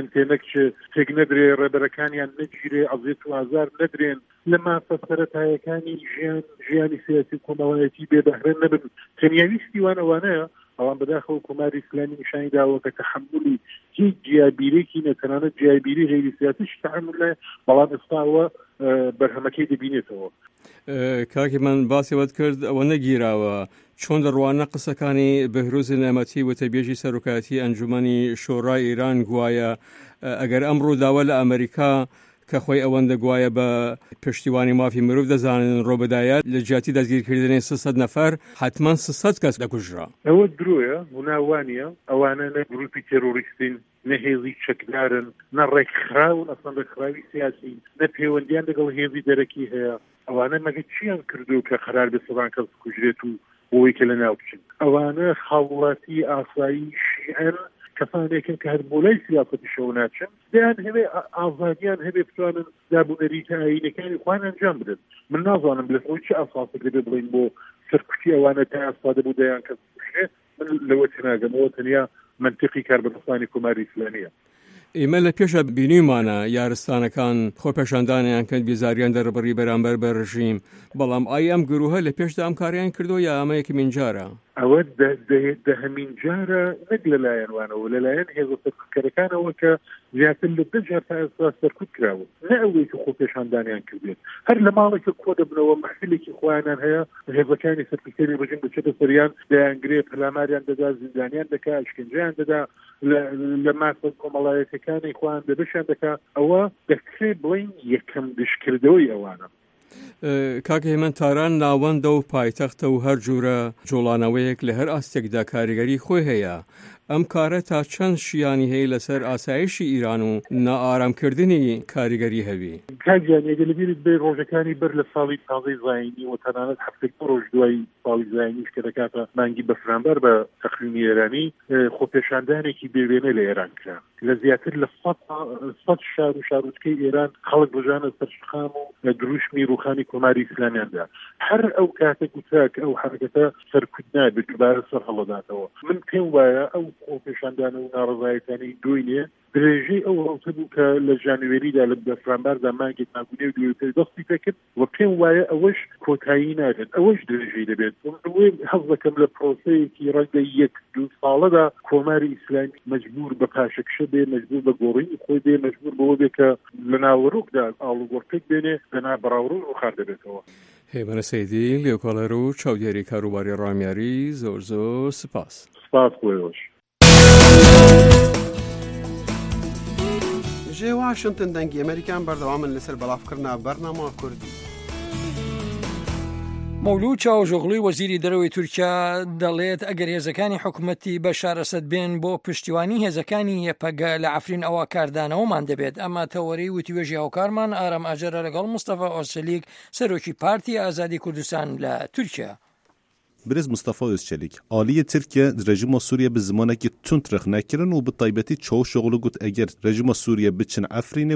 تێک نەدرێ ڕێبەرەکانیان نەگیرێ ئەزیێت و ئازار نەدرێن لە مافە سەرەتایەکانی ژیانی سیاسی کۆمەڵایەتی بێبەهرە نەبن تەنیاویستی وان ئەوانەیە ئەوان بەداخەوە کۆماری ئیسلامی نیشانی داوە کە تەحملی هیچ جیابیرێکی نەتەنانەت جیابیری غیری سیاسیش تەحمل لە بەڵام ئێستاوە بەرهەمەکەی دەبینێتەوە کاکی من باسیوەت کرد ئەوە نەگیراوە چۆن دەڕوانە قسەکانی بەهروز نێمەتی وتەبێژی سەرۆکایەتی ئەنجومەنی شۆڕای ئیران گوایە ئەگەر ئەمڕۆ داوە لە ئەمریکا کە خۆی ئەوەندە گوایە بە پشتیوانی مافی مرۆڤ دەزانن ڕۆبەدایەت لە جیاتی دەستگیرکردنی 300 نەفەر حتمما 300 کەس دەکوژرا ئەوە درۆیە هوناوانیە ئەوانە نە گروپی تێرۆریستین نە هێزی چەکدارن نە ڕێکخراون ئەسڵ ڕێکخراوی سیاسی نە پەیوەندیان لەگەڵ هێزی دەرەکی هەیە ئەوانە مەگە چیان کردو کە قرار بە 100 کەس کوژرێت و بۆی کە لە ناو بچن ئەوانە خاوڵاتی ئاسایی شیعەن کەسانێکن کە هەر بۆ لای سیاسەتی شەو ناچن دەیان هەبێ ئازادیان هەبێ بتوانن دابوونەریتە ئاینەکانی خوان ئەنجام بدەن من نازانم لە خۆی چه ئاساسێک دەبێ بڵین بۆ سەرکوتی ئەوانە تا ئێستا دەبوو دەیان کەس بکرێت من لەوە تێناگەمەوە تەنیا منطقی کاربەدەستانی کۆماری ئیسلامیە ئێمە لە پێشە بینیمانە یارستانەکان خۆپەشاندانیان کەند بیزاریان دەربڕی بەرامبەر بە ڕژیم بەڵام ئایا ئەم گروهە لە پێشدا ئەم کاریان کردو یا ئەمە یەکمین جارە ئەوە دەهەمین جارە نەک لەلایەنوانەوە لەلایەن هێزە سەرکردەکانەوە کە زیاتر لە 10 جار تا ئێستا سەرکوت کراوە نە ئەوەی کە خۆپێشاندانیان کردێت هەر لە ماڵێکە کۆ دەبنەوە مەحفلێکی خۆیانیان هەیە هێزەکانی سەرکردەکانی ڕژیم بچێتە سەریان دەیانگرێ پەلاماریان دەدا زیندانیان دەکا ئەشکەنجەیان دەدا لە مافە کۆمەڵایەتەکانی خۆیان دەبشیان دەکا ئەوە دەکرێت بڵین یەکەم دشکردەوەی ئەوانە کاکە هێمن تاران ناوەندە و پایتەختە و هەر جوورە جوڵانەوەیەک لە هەر ئاستێکدا کاریگەری خۆی هەیە ئەم کارە تا چەند شیانی هەیە لەسەر ئاسایشی ئیران و نائارامکردنی کاریگەری هەبی کاگیان ئەگە لەبیرت بێ ڕۆژەکانی بەر لە ساڵی تازەی زاینی و تەنانەت هەفتێک ڕۆژ دوای ساڵی زاینیش کە دەکاتە مانگی بەفرامبەر بە تەقویمی ئێرانی خۆپێشاندانێکی بێوێنە لە ئێران کرا لە زیاتر لە 100 شار و شارۆچکەی ئێران خەڵک بژانە سەرشخام و دروشمی ڕوخانی کۆماری ئیسلامیاندا هەر ئەو کاتێک وتا کە ئەو حرەکەتە سەرکوت نابێت دووبارە سەر هەڵەداتەوە من پێم وایە ئەو خۆپێشاندانە و ناڕزایەتانی دوینێ درێژەی ئەو ڕەوتە بوو کە لە ژانوێریدا لە بەفرامبەردا مانگێک ناگونێ و دوێتر دەستی پێکرد و پێم وایە ئەوەش کۆتایی ناگێت ئەوەش درێژەی دەبێت وێ حەز دەکەم لە پرۆسەیەکی ڕەنگە 1-2 ساڵەدا کۆماری ئیسلامی مەجبور بە پاشەکشە بێ مەجبور بە گۆڕینی خۆی بێ مەجبور بەوە بێ کە لە ناوەڕۆکدا ئاڵوگۆڕپێک بێنێ لە نابڕاوڕۆ ڕووخار دەبێتەوە هێمنە سەیدی لێکۆڵەر و چاودێری کاروباری ڕامیاری زۆر سپاس خۆیەوەش ژێ واشنتن دەنگی ئەمریکان بەردەوامن لەسەر بەڵافکردنا بەرنامە کوردی مەولود چاوژۆغڵوی وەزیری دەرەوەی تورکیا دەڵێت ئەگەر هێزەکانی حکوومەتی بەشار ئەسەد بێن بۆ پشتیوانی هێزەکانی یەپەگە لە عەفرین ئەوە کاردانەوەمان دەبێت ئەمە تەوەری وتیوێژی هاوکارمان ئارام ئاژەرە لەگەڵ مستەفا ئۆسەلیک سەرۆکی پارتی ئازادی کوردستان لە تورکیا برز مصطفى özçelik عالی ترکیه رژیم سوریه به زمانه که تند رخ نکردن و به طایبتی چو شغل گوت اگر رژیم سوریه بچن افرینه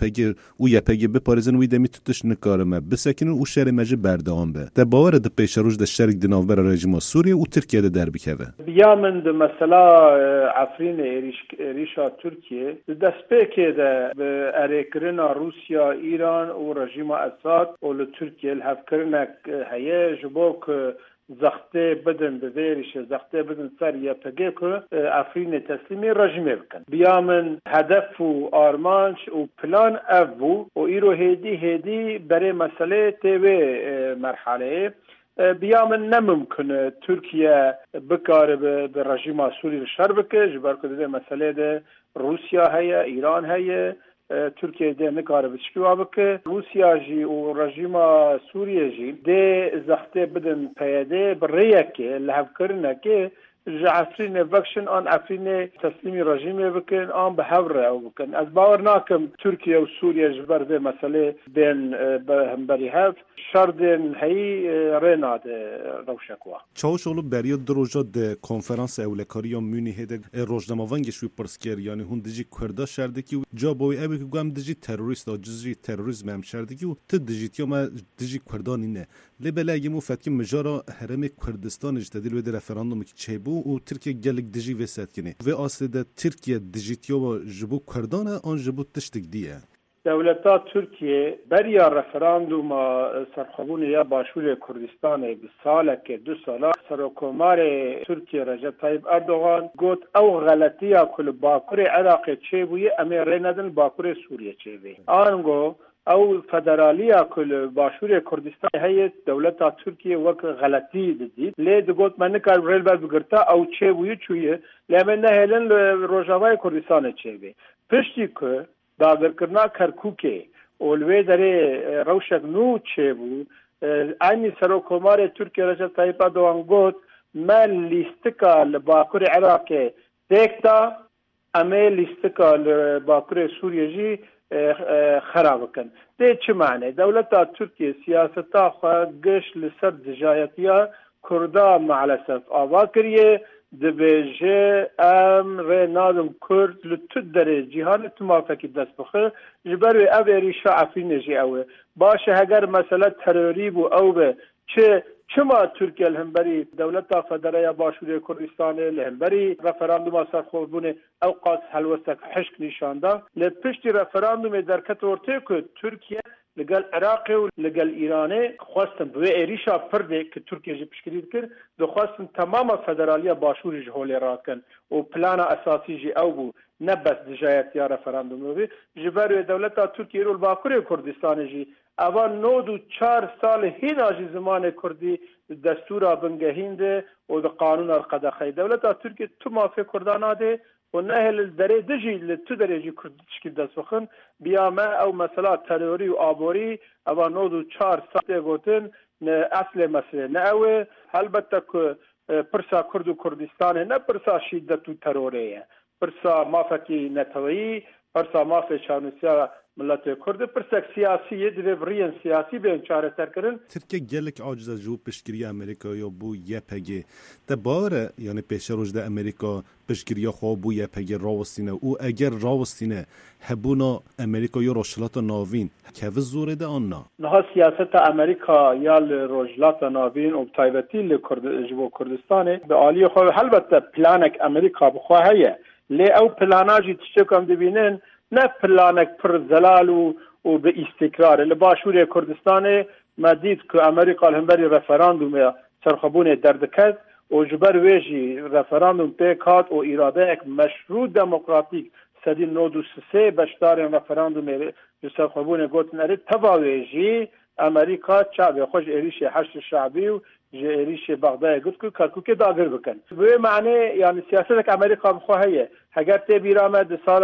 او یپگی بپارزن وی دمی توتش نکارمه بسکنن او شهر مجه بردام به ده باور ده پیش روز ده شرک دناور رژیم سوریه و ترکیه ده در بکوه بیا من ده مثلا افرین ایریشا ترکیه دست پیکه ده به اریکرین روسیا ایران و رژیم اساد و ترکیه الهفکرنک هیه جبوک زخته بدن بذیرش زخته بدن سر یا پگه که افرین تسلیمی رژیمه بکن بیا من هدف و آرمانش و پلان افو و ایرو هیدی برای مسئله تیوه مرحله بیا من نممکنه ترکیه بکاره به رژیم سوری شر بکه جبر که مسئله ده روسیا هیا ایران هیا ترکیه ده نکاره بشکیوا بکه روسیا جی و رژیم سوریه جی ده زخته بدن پیاده بریه که لحب کرنه که افرین وکشن آن افرین تسلیمی رژیمه بکن آن به هوره او بکن از باور ناکم ترکیه و سوریه جبر ده مسئله بین همبری هفت شردن هی ریناد روشکوا چاو شغلو بریا دروجا ده کنفرانس اولکاری یا مونی هده روزنامه‌وانگش وی پرسکر یعنی هون دجی کردا شردکی و جا باوی اوی که گم دجی تروریست و جزی تروریسم هم شردکی و ت دجیتیا ما دجی کردانی نه لبلای مو فتکی مجارا حرم کردستان اجتدیل و ده رفراندوم که چه بو و ترکیه گلک دجی وسط کنه و اصل ترکیه دجیتیا و جبو کردانه آن جبو تشتک دیه دولتا ترکیه بریا رفراندوم سرخوبون یا باشور کردستان به ساله که 2 ساله سرکومار ترکیه رجب طیب اردوغان گوت او غلطیه کل باکور عراق چه بویه امی ریندن باکور سوریه چه بویه آنگو او فدرالیا کل باشور کردستان هیئت دولتا ترکیه وقت غلطی دید لید گوت من کار ریل بر بگرتا او چه بویه چویه لیمن نهلن روجاوای کردستان چه بویه پشتی که داگرکرنا کرکوکه اولوی داره روشک نو چه بو اینی سرکومار ترکیه رجب طیب اردوغان گوت من لیستکا لباکور عراق دیکتا امی لیستکا لباکور سوریه جی خراب کن ده چه معنی دولتا ترکیه سیاستا خواه گش لسر دجایتیا کردا معلسف آوا کریه دبیجه ره نادم کرد لطد داره جهان اتمافکی دست بخیر جبروی او ریشا افرین جی اوه باشه اگر مثلا تروری بو او به چما ترکیه الهمبری دولتا فدرالیا باشور کردستان الهمبری رفراندوم سرخوبونه اوقات حلوستک حشک نشانده لپشتی رفراندوم درکت ورته که ترکیه لگل عراق و لگل ایران خواستن به ایریشا پرده که ترکیه جی پشکرید کرد دو خواستن تمام فدرالیا باشور جهولی راکن و پلان اساسی جی او بو نبس دجایت یا رفراندوم بی جبروی دولتا ترکیه رو باکور کردستان جی اوان 94 سال هینا جی زمان کردی دستورا بنگهینده و قانون القدخی دولتا ترکیه تو مافی کردانا ده و نهل دره دجی لتو درجی کردشکی دست بخن بیا ما او مثلا تروری و آبوری اوان 94 سال گوتن اصل مسئله نه اوه البته که پرسا کرد و کردستان نه پرسا شدت و تروریه پرسا مافکی نتویی پرسا مافی شانوسیا ملت کرد پرسک سیاسیه دیو برین سیاسی به چاره سر کردن ترکیه گلک عاجز جو پشگیری امریکا یا بو یپگی ده باره یعنی پیش روز ده امریکا پشگیری خو بو یپگی راوستینه او اگر راوستینه هبونا امریکا یا روشلات ناوین که زوره ده آنها نه سیاست امریکا یا روشلات ناوین و تایبتی لجبو کردستان به عالی خو البته پلانک امریکا بخواهیه لی او پلاناجی تشکم دبینن نه پلانک پر زلال و به استقرار لباشور کردستان ما دید که امریکا الهمبری رفراندوم سرخبون دردکت و جبر ویجی رفراندوم پیکات و اراده یک مشروع دموکراتیک سدی 93 بشدار رفراندوم سرخبون گوتن اره تباویجی امریکا چابه خوش ایریش حشد شعبی و ایریش بغداد گفت که کرکوک داگر بکن به معنی یعنی سیاست امریکا بخواهیه اگر تی بیرامد سال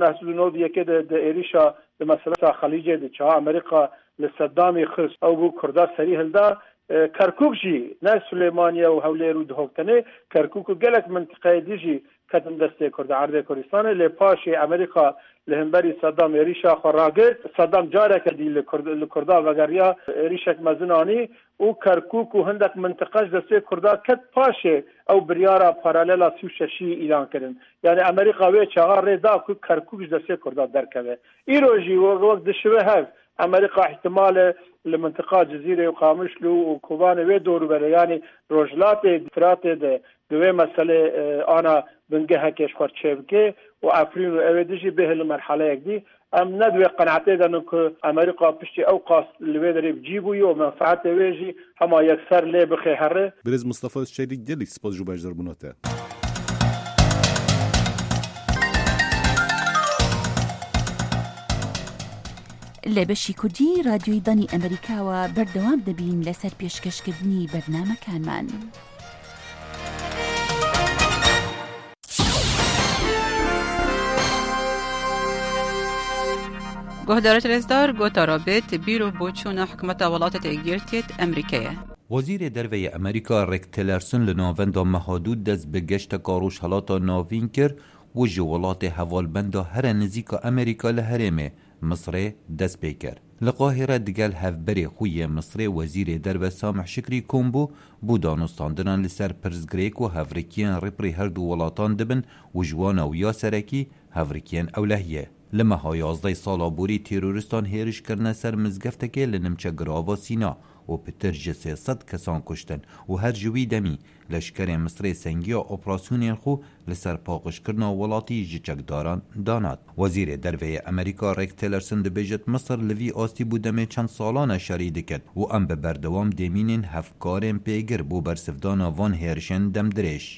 1991 د ایریشا د مسئله خلیج د چا امریکا لصدام خص او بو کردا سری هلدا کرکوک جی نه سلیمانیه و حوله رو دهوکنه کرکوک گلک منطقه دیجی کدن دسته کرد عرض کردستان لپاش امریکا لهمبری صدام عریشا خراگرد صدام جارك دي لكردا وغريا عریشك مزناني او کرکوک و هندک منطقه دسته کردا کت پاشه او بریارا پارالیلا 36 اعلان کردن یعنی امریکا و چهار ردا کو کرکوک دسته کردا درکوه ایروجی وقت دشوه هف امریکا احتمال لمنطقه جزيره وقامشلو وكوبان و دور بره يعني روجلات فرات ده دوه مسئله انا بنگه کش خورچبکه و افرین و اویدجی به المرحله دي ام ندوی قناعته دانو که امریکا پشتی او قاس لوی داری بجیبوی و منفعت ویجی هما یکسر لی بخیهره برز مصطفى شیری گلی سپاس جو بجدر بوناته لە بەشی کوردی رادیۆی دانی ئەمریکاوە بەردەوام دەبین لەسەر پێشکەشکردنی بەرنامەکانمان. گهدارت رزدار گوتا رابط بیرو بوچونا حکومت ولاتت ایگیرتیت امریکیه. وزیر دروی امریکا ریک تیلرسون لناوندا مهادود دست به گشت کاروش حالاتا ناوین کرد و جولات حوالبندا هر نزیک امریکا لهرمه مصر دست پیکر. لقاهره دگل هفبری خوی مصر وزیر درو سامح شکری کومبو بودانستاندنان لسر پرزگریک و هفرکیان رپری هر دو ولاتان دبن و جوانا و یاسرکی هفرکیان اولهیه. لما ها 11 سالا بوری تیرورستان هیرش کرنه سر مزگفتکه لنمچه گراوا سینا و پتر جسه 100 کسان کشتن و هر جوی دمی لشکر مصر سنگی اپراسیون خو لسر پاقش کرنا ولاتی جچکداران داناد. وزیر دروی امریکا ریک تیلرسون دبیجت مصر لوی آستی بودمه چند سالان شریده کد و ام به بردوام دیمینین هفکارن پیگر بو برسفدان وان هیرشن دم درش.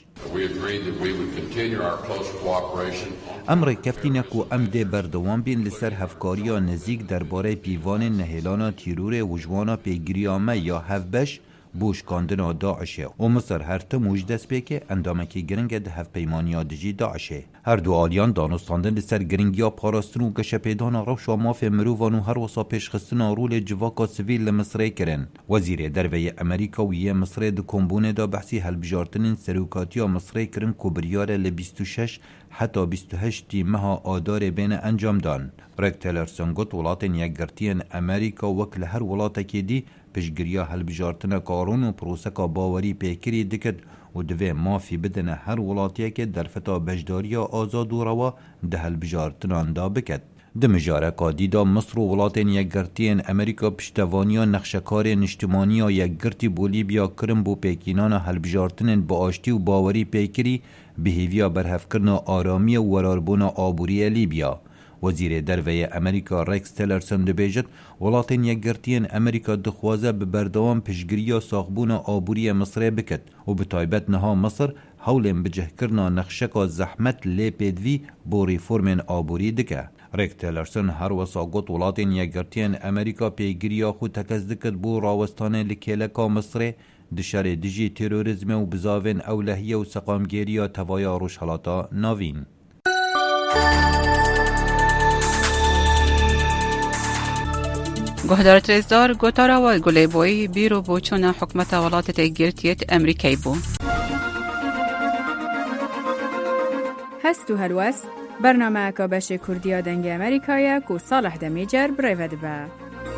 امر کفتینه کو ام ده بردوام بین لسر هفکاریا نزیک درباره پیوان نهیلانا تیرور وجوانا پیگریامه یا هفبش بوشکاندنا داعشه و مصر هر تموج دست بکه اندامکی گرنگ ده هف پیمانیا دجی داعشه. هر دو آلیان دانستاندن لسر گرنگیا پاراستن و گشپیدان روش و ماف مروفان و هر وصا پیشخستن رول جواکا سویل لمصره کرن. وزیر دروی امریکا و یه مصره ده کمبونه دا بحثی هلبجارتنین سروکاتیا مصره کرن کبریار ل 26 حتی 28 مها آدار بین انجام دان. ریک تیلرسون گوت ولاتن یکگرتین امریکا وکل هر ولاتکی دی پشگریا هلبجارتنا کارون و پروسکا باوری پیکری دکد و دوی مافی بدن هر ولاتیه که در فتا بجداریا آزاد و روا ده هلبجارتنان دا بکد. دمجارکا دیدا مصر و ولاتن یکگرتین امریکا پشتوانیا نقشکار نشتمانیا یکگرتی بولیبیا کرم بو پیکینان هلبجارتنن با آشتی و باوری پیکری بهیویا برهفکرنا آرامی و وراربونا آبوری لیبیا. وزیر دروی امریکا ریکس تیلرسون دبیجت ولاتن یکگرتین امریکا دخوازه به بردوام پشگریا ساخبون آبوری مصر بکد و به تایبت نها مصر حولن بجه کرنا نقشکا زحمت لی پیدوی بو ریفورمن آبوری دکه. ریک تیلرسون هر وسا گوت ولاتن یکگرتین امریکا پیگریا خود تکز دکد بو راوستان لکیلکا مصر دشار دیجی تروریزم و بزاوین اولهیه و سقامگیریا توایا روش حالاتا ناوین. گهدارت رزدار گوتارا و گلی بوی بیرو بوچونا حکمت ولاتت ایگیرتیت امریکای بو. هست و هلوست برنامه که بشه کردیا دنگ امریکایه که صالح دمیجر برایود با.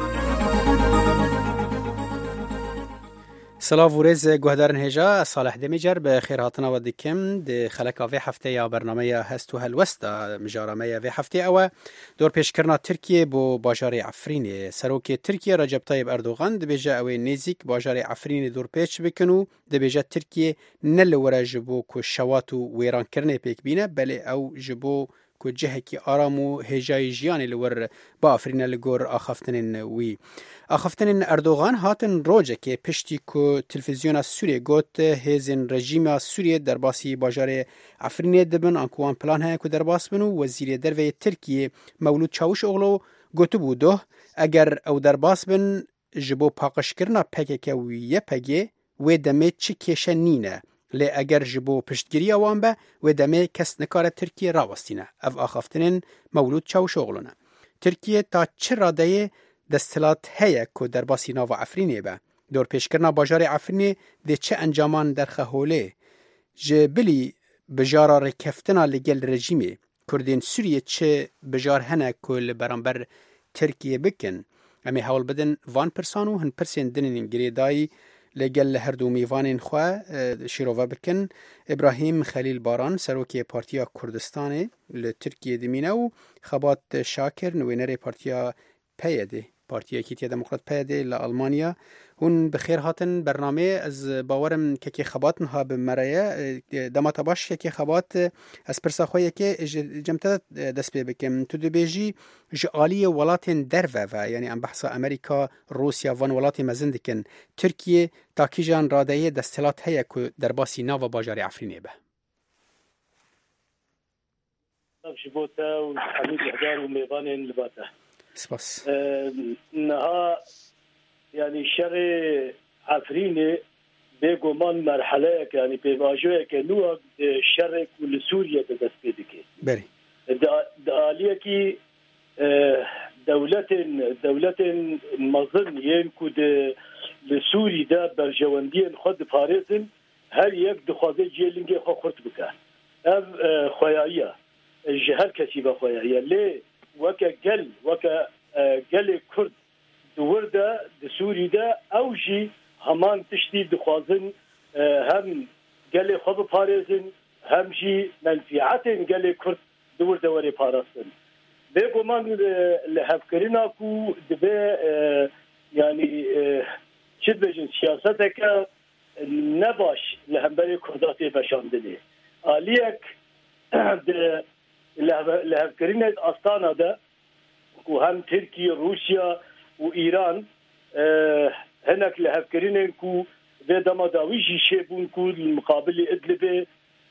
سلاف و رز گهدارن هجا صالح دمیجر به خیر هاتنا و دکم ده خلق آوه هفته یا برنامه هست و هلوست مجارمه و هفته او دور پیش کرنا ترکیه بو باجار عفرین سروک ترکیه رجب طیب اردوغان ده بیجه اوه نیزیک باجار عفرین دور پیش بکنو ده بیجه ترکیه نل ورا جبو که شوات و ویران کرنه پیک بینه بله او جبو که جهه کی آرام و هجای جیانی لور با افرین لگور آخفتنین وی. آخفتنین اردوغان هاتن روجه که پشتی که تلویزیون سوریه گوت هزین رژیم سوریه در باسی باجار افرین دبن آنکوان پلان های که در باس بنو وزیر دروی ترکیه مولود چاوش اغلو گوتو بوده اگر او در باس بن جبو پاقش کرنا پکه که ویه پگه و دمه چی کشه نینه لی اگر جبو پشتگیری آوان به و دمه کس نکار ترکیه راوستینه. او آخفتنین مولود چاو شغلونه. ترکیه تا چه راده دستلات هیا که در باسی ناو عفرینه به. دور پیشکرنا باجار عفرینه ده چه انجامان در خهوله. جبلی بجارا رکفتنا لگل رژیمه. کردین سوریه چه بجار هنه کل برانبر ترکیه بکن امی حول بدن وان پرسانو هن پرسین دنین گریدایی لگل هر دو میوانین خواه شیروه بکن. ابراهیم خلیل باران سروکی پارتیا کردستانه لترکیه دمینه و خبات شاکر نوینر پارتیا پیده پارتیا کیتیا دموکرات پیده لألمانیا هون بخیر هاتن برنامه از باورم که خبات نها بمرایه دماتا باش که خبات از پرساخوی که جمتت دست بی بکم تو دو بیجی جعالی ولات دروه و یعنی ام بحثا امریکا روسیا وان ولات مزندکن ترکیه تاکیجان رادهی دستلات هیا که در باسی ناو باجار عفرینه به شبوتا وحميد الحجار وميضان الباتا سباس نها يعني شغي عفريني بيقومان مرحلة يعني بواجهة كنوع شرك ولسوريا تدسبيدك بري دالية كي دولة مظن ينكو لسوري دا برجواندين خد باريزن هر يك دخوازي جيلنجي خورت بكا اف خويايا الجهال كتيبة خويايا ليه وكا قل كرد دوردا دسوري دا اوجي همان تشتي دخوازن هم قل خد باريزن هم جي منفعاتن قل كرد دوردا وري بارستن بيقو من لهفكرنا كو دبي يعني شد بجن سياستك نباش لهمبري كرداتي بشاندني آليك لهفكرنا أستانا دا وهم تركيا روسيا وإيران هناك لهفكرنا كو بدما داويجي شيبون كو المقابل إدلبي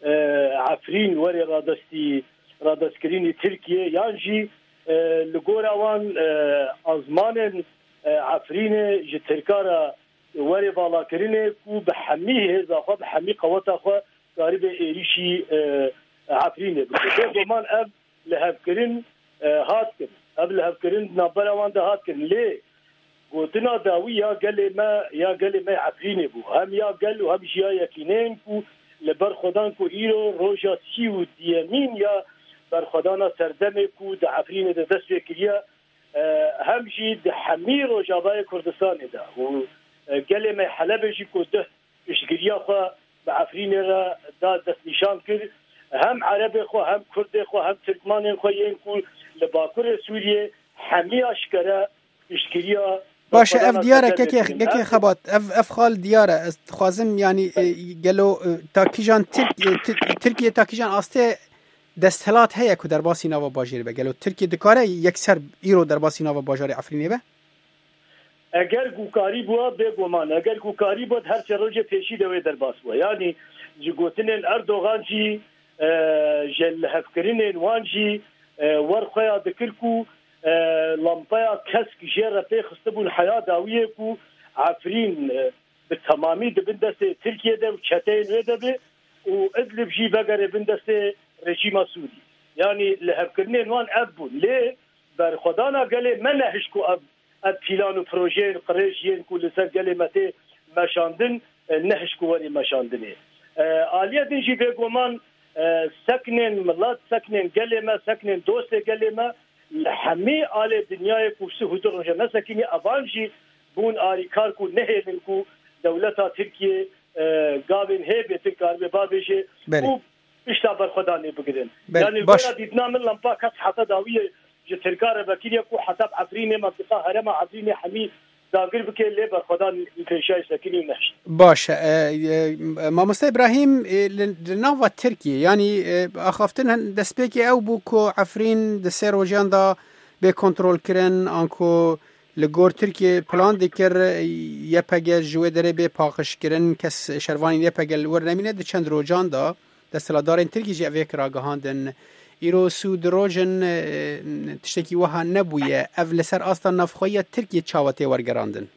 عفرين وري رادسكريني تركيا يانجي لغوراوان أزمان عفرين جتركارا وري بالاكريني كو بحميه زاخوا بحمي قوتا خوا قاربه إيريشي عفرين بمان أب لهفكرين هاتكن أب لهفكرين نابراوان دا هاتكن ليه قوتنا داوي يا قال ما عفرين بو هم يا قال وهم جيا يكينين كو لبر خدان كو إيرو روجا سيو ديامين يا بر خدانا سردمه کو د عفرین د دست وکړیا هم جی د حمیر او جبای کردستان ده او کلمه حلب جی کو ده اشګریا خو د عفرین را د دست نشان کړ هم عرب خو هم کرد خو هم ترکمان خو یې کو لباکور سوریه حمی اشکره اشګریا باشه اف دیاره که خبات اف خال دیاره خوازم یعنی گلو تاکیجان ترکیه تاکیجان آسته دستهلات هيا كو در باسی ناو باجیر به گلو ترکیه دکاره یکسر ایرو در باسی ناو باجار عفرینه به اگر گوکاری بوا بگومان اگر گوکاری بود هر چه روز پیشی دوی در باس بوا یعنی جگوتنین اردوغان جی جل هفکرینین وان جی ورخویا دکرکو لامپایا کسک جیر پی خستبون حیا داویه کو عفرین بالتمامی دبندست ترکیه ده و چتین ویده به و ادلب جی بگره بندست رژیم سوری یعنی لهفکرنین وان ابون لی بر خدانا گله من نهشکو اب پیلان و پروژه قریشین کو لسر گله مته مشاندن نهشکو ولی مشاندنه آلیه دنجی بگومان سکنن ملات سکنن گله ما سکنن دوست گله ما لحمی آل دنیای کوشت حضور روشه مسکنی اوانجی بون آریکار کو نهیلن کو دولتا ترکیه گاوین هی بیتر کار به بابشه او اشتا بر خدا نه بگیرن یعنی الگویا دیدنا من لمپا کس حتی داویه جترکار بکیریا کو حساب عفرین منطقه هرم عفرین حمی داگر بکه لی بر خدا پیشای سکنی نشت باشه مامسته ابراهیم لناوا ترکیه یعنی اخافتن دسپیکی او بو کو عفرین د سر وجان دا به کنترل کرن انکو لگور ترکیه پلان دکر یپگل جوه داره به پاکش کرن کس شروانی یپگل ور نمینه د چند روجان دا دستلادارین ترکی جی اوی کراگهاندن ایرو سود روجن تشتکی وها نبویه او لسر آستا نفخویه ترکیه چاوته ورگراندن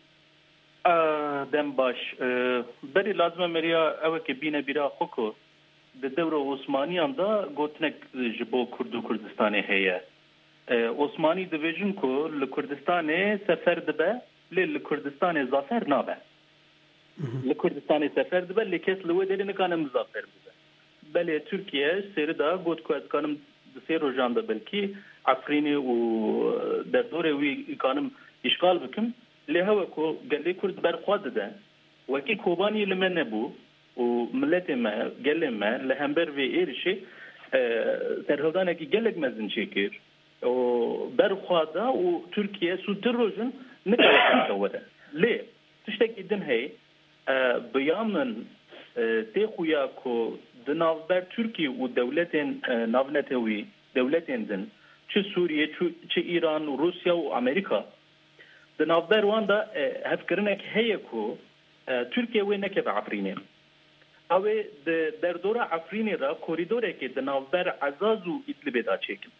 دم باش بری لازمه مریا او که بینه بیرا خوکو د دور عثمانیان دا گوتنک جبو کردو کردستانه هیه عثمانی دویژن کو لکردستان سفر دبه لکردستان زافر نابه لکردستان سفر دبه لکس لوه دلی نکانم زافر بده بله ترکیه سری دا گوت کو از کانم سه روزان ده بلکی عفرینی و در دوره وی کانم اشغال بکم له هوا کو گلی کرد برخواد ده وکی کوبانی لمن نبو و ملت ما گل ما لهمبر وی ایرشی سرهدانه کی گلک مزن شکر و برخواده و ترکیه سوتر روزن نکرد کوده لی تشتکی دن هی بیامن تخویا کو دناوبر ترکیه و دولتین نافنتوی دولتین دن چه سوریه چه ایران و روسیا و امریکا دناوبر واندا هفکرنک هی کو ترکیه و نکه عفرینه اوه در دوره عفرینه را کوریدوره که دناوبر عزازو ادلب دا چکن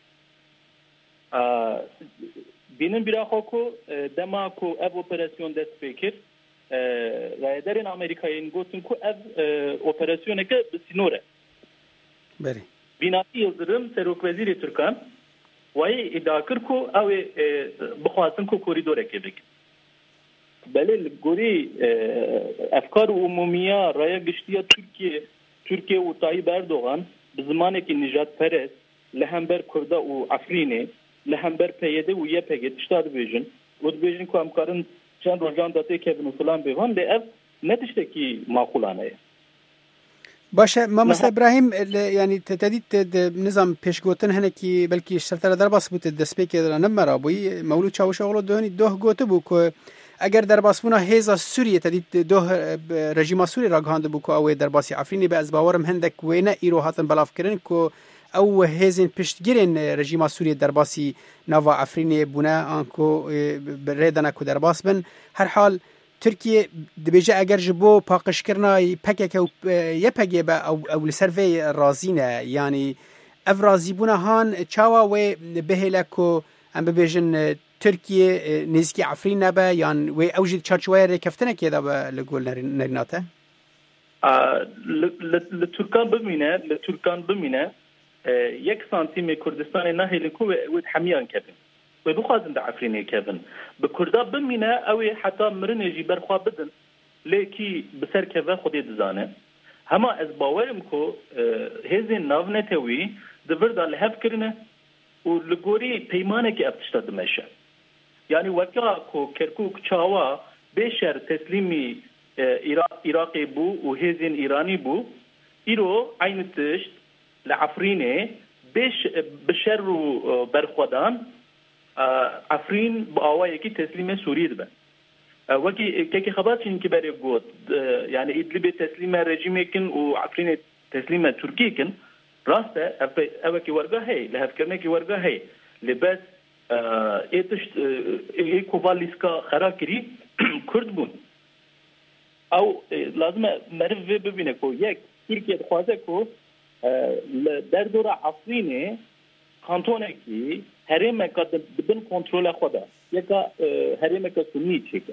بینن برا خو کو دما کو اف اپراسیون دست فکر رایدرین امریکایین گوتن کو اف اپراسیونه که بسینوره بله بیناتی یلدرم سروک وزیر ترکان وای ادعا کر کو او بخواستن کو کوریدوره که بکن بله گوری افکار عمومیه رای گشتیا ترکیه و طایب اردوغان به زمانی که نجات پرست لهمبر کرده و عفرینه لهمبر پیده و یه پیده تشتاد بیجن و بیجن که همکارن چند روزان داته که بنو فلان بیوان لی اف نتشته که معقولانه باشه ما مثل ابراهیم یعنی تدید نظام پیشگوتن هنه که بلکی شرطه در باس بود دسپی که در نمرا بوی مولود چاوش اغلو دهنی دوه گوته بو که اگر در باس بونا هیزا سوریه تدید دوه رژیم سوری را گهانده بو که اوه در باسی عفرینی به از باورم هندک وینه ایرو هاتن بلاف کرن که او هزین پشتگیرن رژیم سوریه در باسی نوا عفرینی بونه آنکو ریدنه که در باس بن هر حال ترکیه دبیجه اگر جبو پاقش کرنا پکه که یه پکه با او لسروی رازینه یعنی اف رازی بونه هان چاوا و بهله که ام ببیجن ترکیه نزکی عفرین نبه یعنی و اوجد چارچوه ریکفتنه که دا لگول نریناته لترکان بمینه یک سانتیم کردستان نهیل کو و حمیان کبن و بخوازن در عفرینه کبن به کردا بمینه اوی حتی مرن جیبر خواه بدن لیکی بسر کبه خودی دزانه هما از باورم کو هزین ناونتوی دوردا لحف کرنه و لگوری پیمانه که افتشتا دمشه یعنی وکا کو کرکوک چاوا بیشر تسلیمی عراقی بو و هزین ایرانی بو ایرو عین تشت لعفرینه بشر و برخودان عفرین با آوائي کی تسلیم سوریه دبن وکی که خبرچین که برای گوت یعنی ادلب تسلیم رژیم کن و عفرین تسلیم ترکیه کن راسته اوه کی ورگا هی لحف کرنه کی ورگا هی لبس ایتشت ایکووالیسکا خرا کری کرد بون او لازم مرف ببینه که یک ترکیه خواسته که در دور عفرینه کانتونه کی حریم که بدن کنترل خدا یکا حریم که سنی چیکه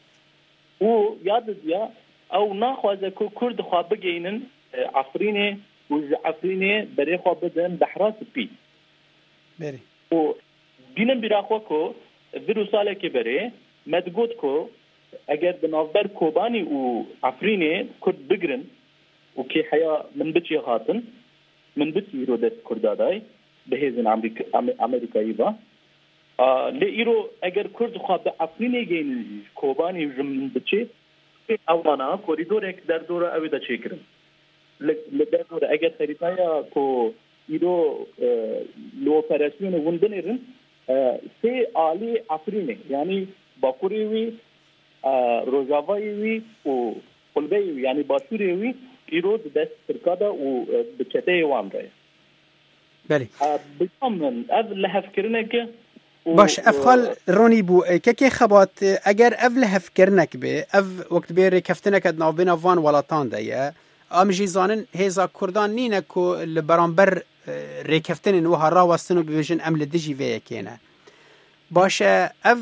او یاد دیا او نخوازه که کرد خواه بگینن عفرینه و عفرینه برای خواه بدن بحراس پی بری و بینم برا خواه که ویروساله که بره مدگوت که اگر بنابر کوبانی و عفرینه کرد بگرن و که حیا من بچی خاطن من بچی رو دست کردادای به هزین امریکایی با لی ایرو اگر کرد خواه به عفرینه گین کوبانی من بچی اولانا کوریدور ایک در دوره اوی دا چه کرن در دوره اگر خریطایا که ایرو لو اپراسیون وندنیرن سه آلی عفرینه یعنی باکوری وی روزاوایی وی و قلبه وی یعنی باشوری وی ایرو دست ترکادا و بچته وان رای بله بسامن اف لحف کرنه که باش افخال رونی بو که خبات اگر اف لحف کرنک به اف وقت بیر کفتنک ادنا بین وان ولاتان ده امجی زانن هزا کردان نینه کو لبرانبر ریکفتن و هرا واستنو بویژن عمل دجی وی کینه باشه اف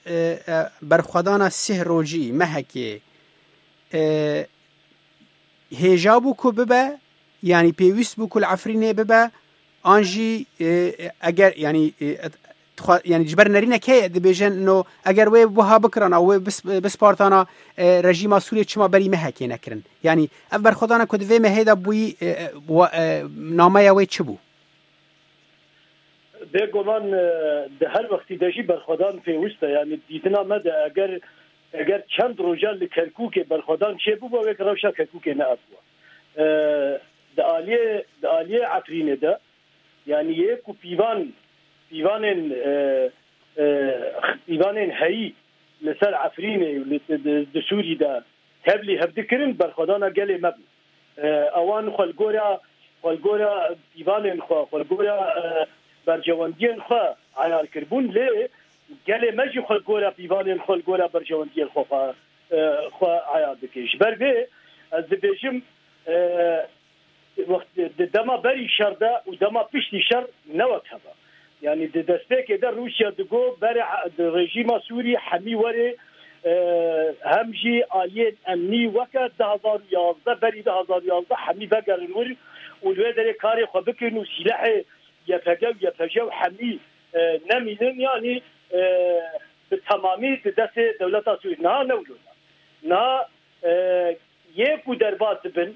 برخدانا سهروجی مهکی هجابو کو ببه یعنی پیوست بو کل عفرینه ببه آنجی اگر یعنی جبر نرینه که دبیجن نو اگر وی بوها بکرنا و بس پارتانا رژیم سوریه چما بری مهکی نکرن یعنی اف برخدانا کد وی مهیدا بوی نامه وی چه بو بگمان ده هر وقتی داشی برخوادان پیوسته یعنی دیدنا مده اگر چند روزا لکرکوک برخوادان چه بو و یک روشا کرکوک نه ابوا د عالیه عفرینه ده یعنی یک پیوانن هایی لسر عفرینه د سوری ده هبلی هبدکرین برخوادان گلی مبو اوان خلگورا پیوانن خلگورا برجواندین خواه عیار کربون لی گلی مجی خلگورا پیوانن خلگورا برجواندین خواه عیار بکش بربه از بیشم وقت دما بری شر ده و دما پشتی شر نوک هبا یعنی دسته که در روسیا دگو بر رژیم سوری حمی وره همجی آلیه امنی وکا 2011 بری 2011 حمی بگرن ور ولوی داره کاری خواه بکن و سلاح یفجو حمی نمیدن یعنی به تمامی دست دولت سوری نه نولونا نه یکو درباز بن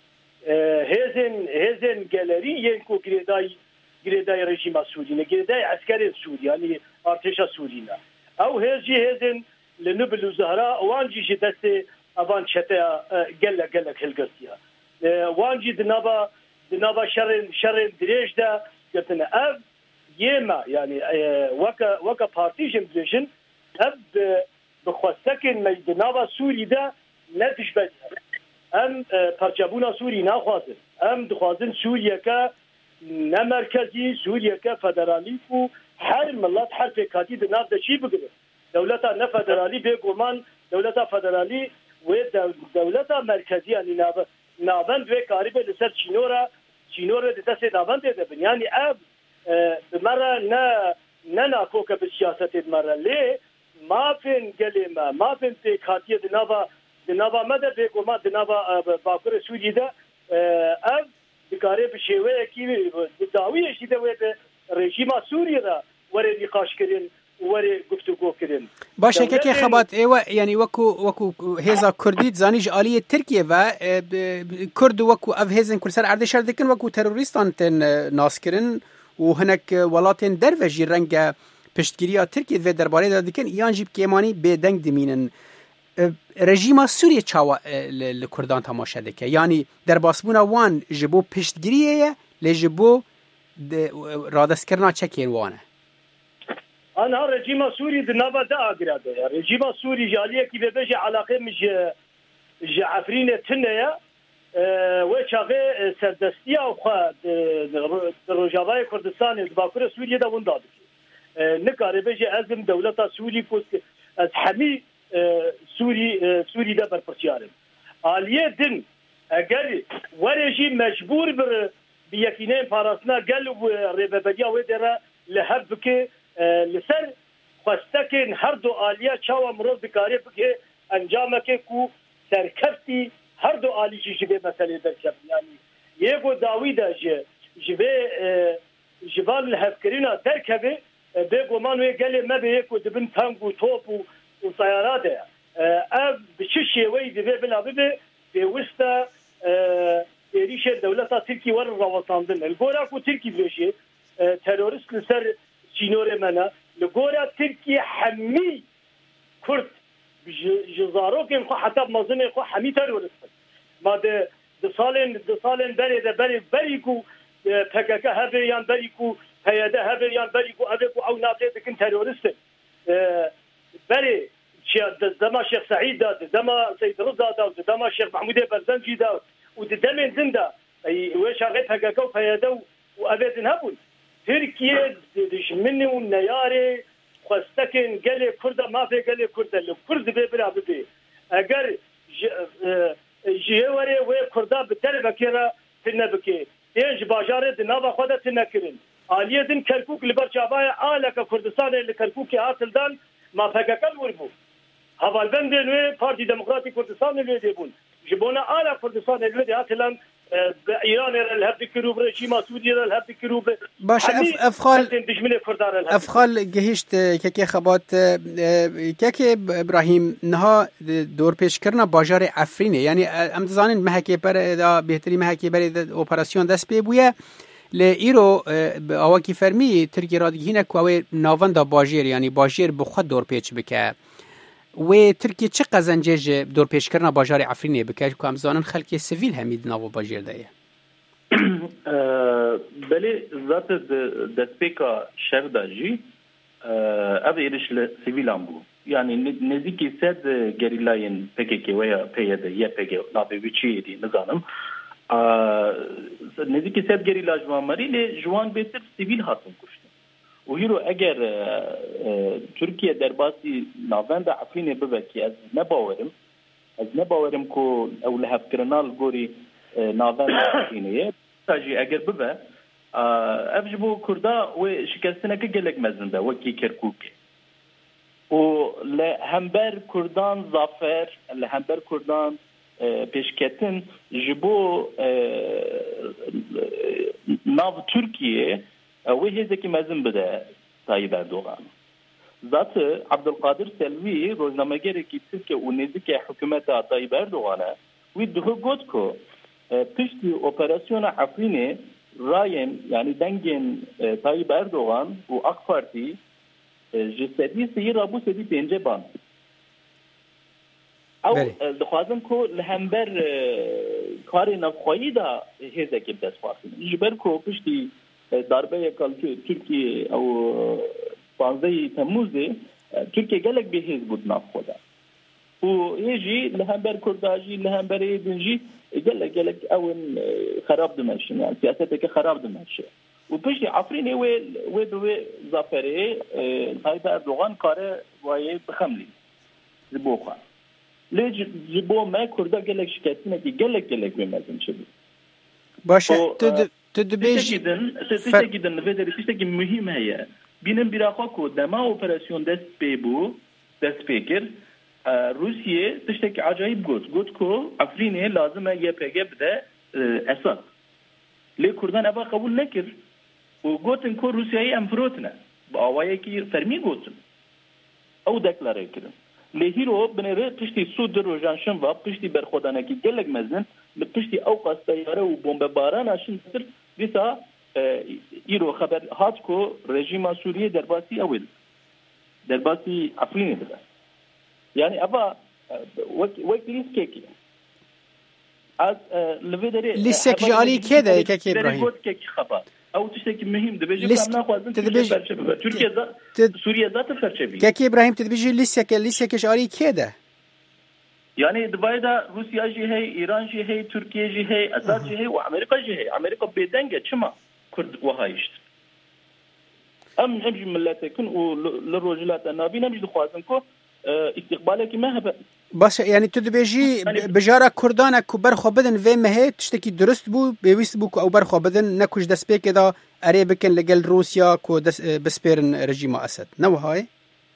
هزن گالری یکو گریدای رژیم سوری نه گریدای عسکر سوری یعنی ارتش سوری نه او هزن لنبل وزهراء وانجي دست اوان شتا قال هلقصيا وانجي دنابا شر دريج ده قلتنا اب يما يعني وكا بارتيشن بليشن اب بخوسكن ما دنابا سوري ده نتش بس ام پرچبونا سوری نخوازن ام دخوازن سوریا که نمرکزی سوریا که فدرالی و هر ملت هر فکاتی دناب ده چی بگره دولتا نفدرالی بگومان دولتا فدرالی و دولتا مرکزی یعنی نابند و قریب لسر چینورا دست نابند ده بن یعنی اب مرا نه ناکوکه به سیاست مرا لی ما فين قلما ما فين فکاتی دنابا مده بگومان دنابا باکر سوری ده اب بکاره بشیوه کی دعوی شده و رژیم سوری را وره نقاش کردن وره گفتگو کردن باشه که خبات ایوه یعنی وکو هزا کردید زانیج آلی ترکیه و کرد وکو اف هزن کل سر عرده شردکن وکو تروریستان تن ناس کرن و هنک ولاتن در وجی رنگ پشتگیری ترکیه و درباره دادکن ایان جیب کیمانی بدنگ دمینن رژیم سوریه چاوا لکردان تماشا دکه یعنی در باسبونا وان جبو پشتگیریه لجبو رادس کرنا چکین وانه أنا رجيم سوري دنابا دا أقراده رجيم سوري جالية كي بيجي علاقة مش عفرين تنيا وشاغي سردستيا وخا الرجاوي كردستان باكر سوريا دا ونداد نكاري بيجي أزم دولة سوري كوس از حمي سوري دا برفرشيارم عالية دن اگر ورجي مجبور بيكينين فارسنا قلب ربابديا ودرا لهبك لسر خواستکن هر دو آلیا چاوا مروز بکاری بگه انجامکه کو سرکفتی هر دو آلی جبه مسئله درکب یعنی یکو داوی ده جبال الهفکرینا درکبه بگو منوی گلی مبه یکو دبن تنگ و توپ و سیاراده اب بچه وی دبه بلا ببه بوستا ایریش دولتا ترکی ور رواتاندن الگورا کو ترکی بلوشه تروریست لسر چینور منه لگورا ترکیه حمی کرد جزارو که خو حتی مازن خو حمی تروریست ما ده سالن بری کو پکک هبه یان بری کو پیاده هبه یان بری کو هبه کو او ناقه دکن تروریست بری دما شیخ سعید داد دما سید رضا داد دما شیخ محمود برزنجی داد و دمن زنده و شاغه پکک و پیاده و ابدن هبون تركيا دشمني والنياري خستكن قال كرد ما في قال كرد الكرد بيبرا بي اگر جيوري وكردا بتربه كيرا تنبكي ايش باجار دنابا خدا تنكرن عاليه دن كركوك لبرجابايا الك كردستان اللي كركوك اصلدان ما فككل وربو هبال بندن و بارتي ديمقراطي كردستان اللي ديبون جبونا الا كردستان اللي دي اصلا ایران الهب کروب رژیم سوری الهب کروب باشه افخال گهشت که خبات که ابراهیم نها دور پیش کردن بازار عفرینه یعنی ام زانین محکی پر دا بهتری محکی بر اپراسیون دست پی بویه لإيرو أواكي فرمي تركي رادي هنا كوي نافندا باجير يعني باجير بخد دور بيتش بك وتركي تشقى زنجيج دور بيش كرنا باجاري عفريني بك كام زانن خلقي سيفيل هميد نافو باجير دايه بله ذات دسپیکا شردا جی اب ایرش سیویلان بو yani niziki sed gerilayın PKK veya PYD YPG naviviçi di nizanım niziki sed gerilaj mamariyle juan betir sivil hatun kuştu. O hiro eğer Türkiye derbasi navenda Afrinê bibe ki ez ne bawerim ku ew li hevkirinal gorî navenda Afrinê tajî eğer bibe ev ji bo Kurda wê şikestineke gelek mezin be wekî Kirkûkê. و لهمبر کردان زافر لهمبر کردان پیشکتن جبو ناو ترکیه و هزکی مزن بده طایب اردوغان ذات عبدالقادر سلوی روزنامه‌گر کی ترکیه و نزدیک حکومت طایب اردوغان و ده گفت که پشتی اپراسیون عفرینه رایم یعنی دنگن طایب اردوغان و AK Parti جسدی سیرا بو سدی پنجه بان او دخوازم کو لهمبر کار نفخایی دا هزه که دست فارسی جبر کو پشتی darbe yakaltı Türkiye او 15 Temmuz'da Türkiye gelek bir hez بود نفخودا و يجي لهمبر كرداجي لهمبر يدنجي gelek اون خراب دمشن يعني سياستك خراب دمشن و پشتی عفرینی و دوی زافره طایب اردوغان کاره وایه بخملی زبو خواه لیج زبو ما کرده گلک شکایتینه که گلک بیمزن شدی باشه تو بیش تشته گیدن نویدری تشته که مهم هیه بینم براخوا که دما اپراسیون دست پیکر روسیه تشته که عجایب گوت که عفرینی لازمه یه پیگه بده اساد لی کردن ابا قبول نکر و گوتن که روسیایی امفروتنه با آوایی که فرمی گوتن او دکلاره کرن لی هیرو بنره پشتی سود در روژان شنوا پشتی برخودانه که گلگ مزن پشتی او قاستایاره و بومبباران اشن بسر دیسا ایرو خبر هات که رژیم سوریه درباسی اویل درباسی افرینی بده یعنی ابا وقت لیست که از لویدری لیست جالی که ده که ابراهیم او تشتكي مهم دبيجي كم ناخذ تركيا سوريا ذات فرشبي كي ابراهيم تدبيجي لسه كشاري كده يعني دبايدا روسيا جي هي ايران جي هي تركيا جي هي اساد جي هي وامريكا جي هي امريكا بيدنجه چما كرد وهايشت امجي ملاتكن وللرجلات النابين امجي خوازنكو استقبالك ما هبه باشه يعني تدبيجي بجاره كردانه کو برخو بدن و مه تشتكي درست بو بيويست بو او برخو بدن نكوش دس بي كده اريبكن لجل روسيا كو بسبيرن رجيم اسد نو هاي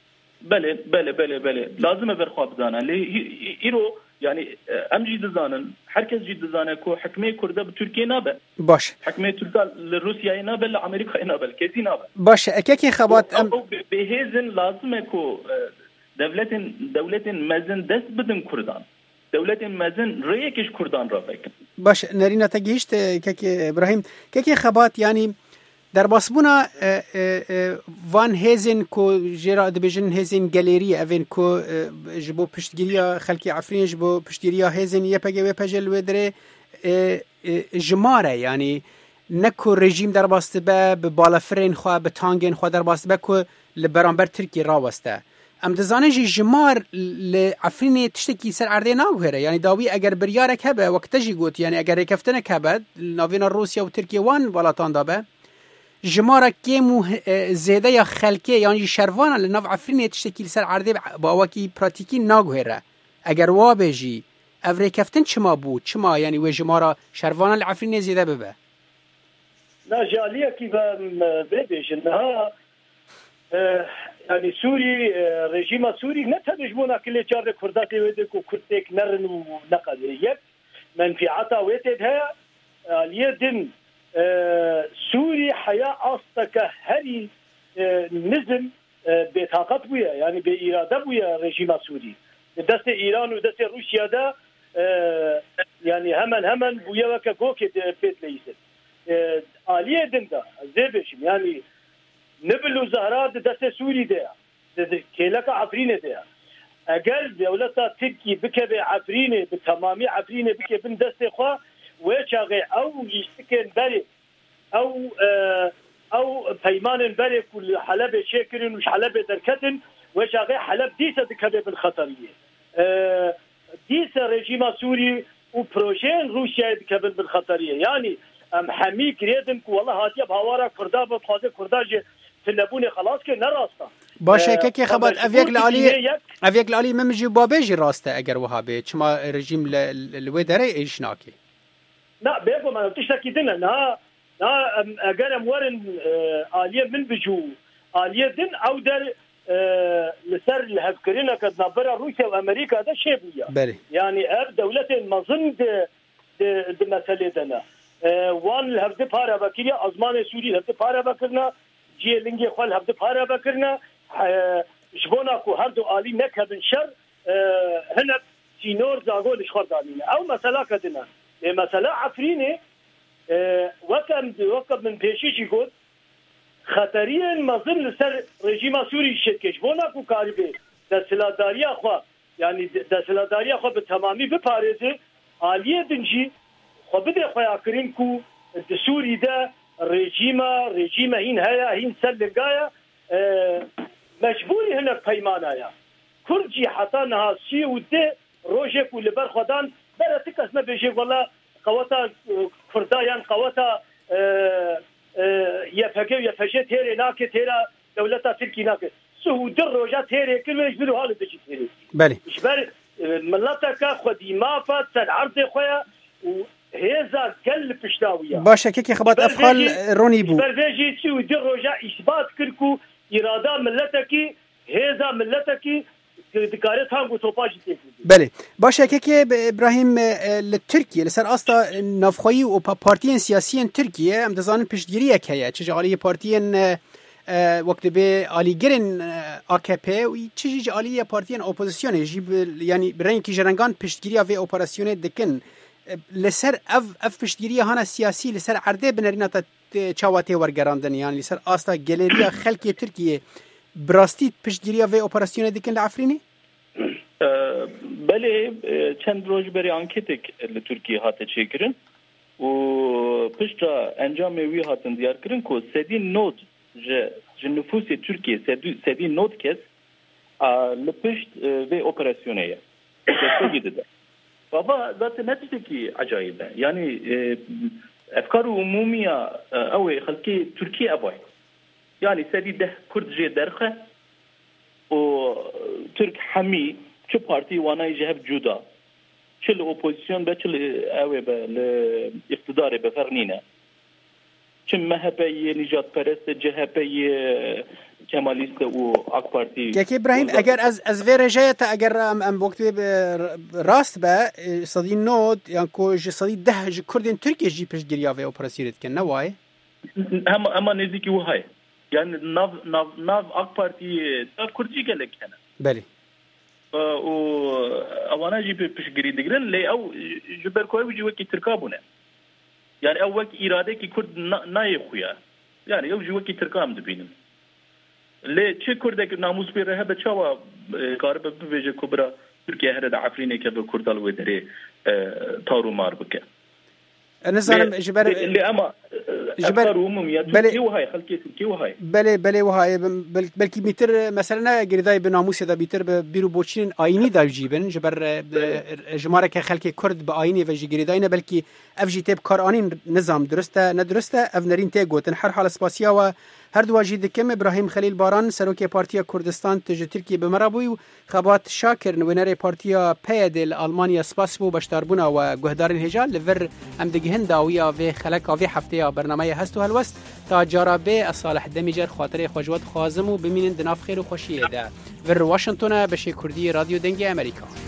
بله لازم برخو بدانا ايرو يعني امجي دزانن herkes جي دزانه كو حكمه كرده بتركيا نابه باش حكمه تركيا لروسيا نابه لامريكا نابه كيسي نابه باش اكيكي خبات بهزن لازم كو devletin mezin dest بدن كردان devletin mezin ريكش كردان رافك باش نرينا تجيشت كي ابراهيم كي خبات يعني در باسبونا وان هيزن كو جرا دبيجن هيزن گاليري افين كو جبو پشتگیریا خلقی عفرین جبو پشتگیریا هيزن يپگه و پجل ودره جماره يعني نكو رژیم در باسته به بالافرین خو به تانگن خو در باسته كو لبرانبر ترکی راوسته ام دزانه جی جمار لعفرینی تشتکی سر عرضه ناوهره یعنی داوی اگر بریارک هبه وقت جی گوت یعنی اگر کفتنک هبه ناوین روسیا و ترکیه وان ولاتان دابه جمارک کیمو زیده یا خلکه یعنی شروان لناو عفرینی تشتکی سر عرضه با واکی پراتیکی ناوهره اگر وابه جی اوری کفتن چما بود چما یعنی و جمارا شروان لعفرینی زیده ببه لا جاليه كيف بديش انها يعني سوري رژیم سوري نتهجمونا كل چار كردات ودك وكرتك نرن ونقل يك منفعتها ويتها اليدن سوري حياة أصلك هري نظم بطاقت ويا يعني بإرادة ويا رژیم سوري دست إيران ودست روسيا ده يعني همن ويا وكا جوك بيت ليست آلیه دنده زیبشم یعنی نبلو زهرات دست سوری ده کلک عفرینه ده اگر دولتا ترکی بکه عفرینه به تمامی عفرینه بکه بن دست خواه و چاقه او یشتکن بره او پیمان بره کل حلب شکرین وش حلب درکتن و چاقه حلب دیسه دکه بالخطریه دیسه رژیم سوری و پروژه روسیه دکه بالخطریه یعنی ام حمی کردن که والله هاتیه بهوارا کرده بخوازه کرده جه تلبونه خلاص که نراسته باشه که خبات اویک لالی ممجی بابیجی راسته اگر وها به چما رژیم لوی داره ایش ناکی نه بگو من تشتکی دنه نه اگر امورن آلیه من بجو آلیه دن او در لسر الهفكرين كتنبرا روسيا وامريكا ده شيء بويا يعني اب دولة مظن de mesele dene wan lehevde para bakiriye azmanê Sûrî lehevde para bakirine ciyê lingê xwe lehevde para bakirine ji bona ku her du alî nekebin şer hinek sînor zago li xwe danîne ew mesela kedine mesela Efrînê wekeb min pêşî jî got xeteriyên mezin li ser rejîma Sûrî şirkê ji bona ku karîbê desthilatdariya xwe yani desthilatdariya xwe bi temamî biparêze aliyê din jî xwe bide xweya kirin ku di Sûrî de rejîma hîn heye hîn ser lingaya mecbûrî hinek peymanaya Kurd jî heta niha sî û dê rojek û li ber xwe dan bere ti kes nebêje wela qeweta Kurda yan qeweta YPG û YPJ têrê nake têra dewleta Tirkî nake sih û dir roja têrê kir wê ji bir halê dijî têrê ji ber milleteka xwedîma fe ser erdê xwe ye û hêza gel li piştawiya باشه که خبات افخال رونی بو bervêjî çi û dir roja îsbat kir ku îrada milletekî hêza milletekî dikare tank û topa jî têk بله باشه که ابراهیم لترکیه لسر استا نافخویی و پارتیین سیاسیین ترکیه ام دزان پشتگیری که چه عالی پارتیین وقت به عالیگرین AKP و چه عالی پارتیین اپوزیسیون یعنی برای کی جرنگان پشتگیری و اپراسیون دکن لسر اف پشتگیری هانا سیاسی لسر عرضه بنرینات چاواته ورگراندن یعنی لسر استا گالریا خلکی ترکیه براستی پشتگیری و اپراسیون دکن لعفرینی بله چند روز بری انکتک لترکیه هات چیکرین و پشتا انجام وی هاتن دیار کرن کو سدی نود ج نفوس ترکیه سدی نود کس لپشت و اپراسیونه ده بابا ذات نتیجه عجایبه یعنی افکار عمومی او خلقی ترکیه ابوی yani sedi de Kürtçe derxe o Türk hami çi parti vanay cehev cuda çil opozisyon be çil ewe be iktidarı be fernine çi MHP'yi Nicat Perest CHP'yi Kemalist u AK Parti ki İbrahim eğer az verejayet eğer am vakti rast be sadi nod yani ko ji sadi de ji Kurdin Türkiye ji pişgiriya ve operasyon etken ne vay ama neziki u hay yani nav AK Parti da Kürtçe gelek yani. Beli. O avana jipe pişgiri digren le ev jiber koy ji weki Türka bune. Yani ev weki irade ki Kürt naye xuya. Yani ev ji weki Türka am dibinin. Le çi Kurdek namus bir rehbe çava karbe beje kubra Türkiye herede Afrin'e ke be Kurdal ve dere taru mar bike. أنا زالم جبر اللي أما أفكار عمومية تركيا وهاي خلقية تركيا وهاي بله وهاي بلكي بيتر مثلا جريداي بناموس دا بيتر بيرو بوشين آيني دا جيبن جبر جمارك خلقي كرد بآيني وجي جريداينا بلكي أفجي تيب كارانين نظام درسته ندرسته أفنرين تيجوتن هر حال سباسيا و هر دو واجد كم إبراهيم خليل باران سروكي بارتيا كردستان تج تركيا بمرابوي خبات شاكر نوينري بارتيا بيدل ألمانيا سباسبو بشتاربونا وجهدارين هجال لفر أم دجهن داوية في خلق في حفتة برنامج هستو هالوست تا جرابة الصالح دميجر خاطر خواجوات خازم وبمين دناف خير وخشية ده في واشنطن بشي كردي راديو دنجي أمريكا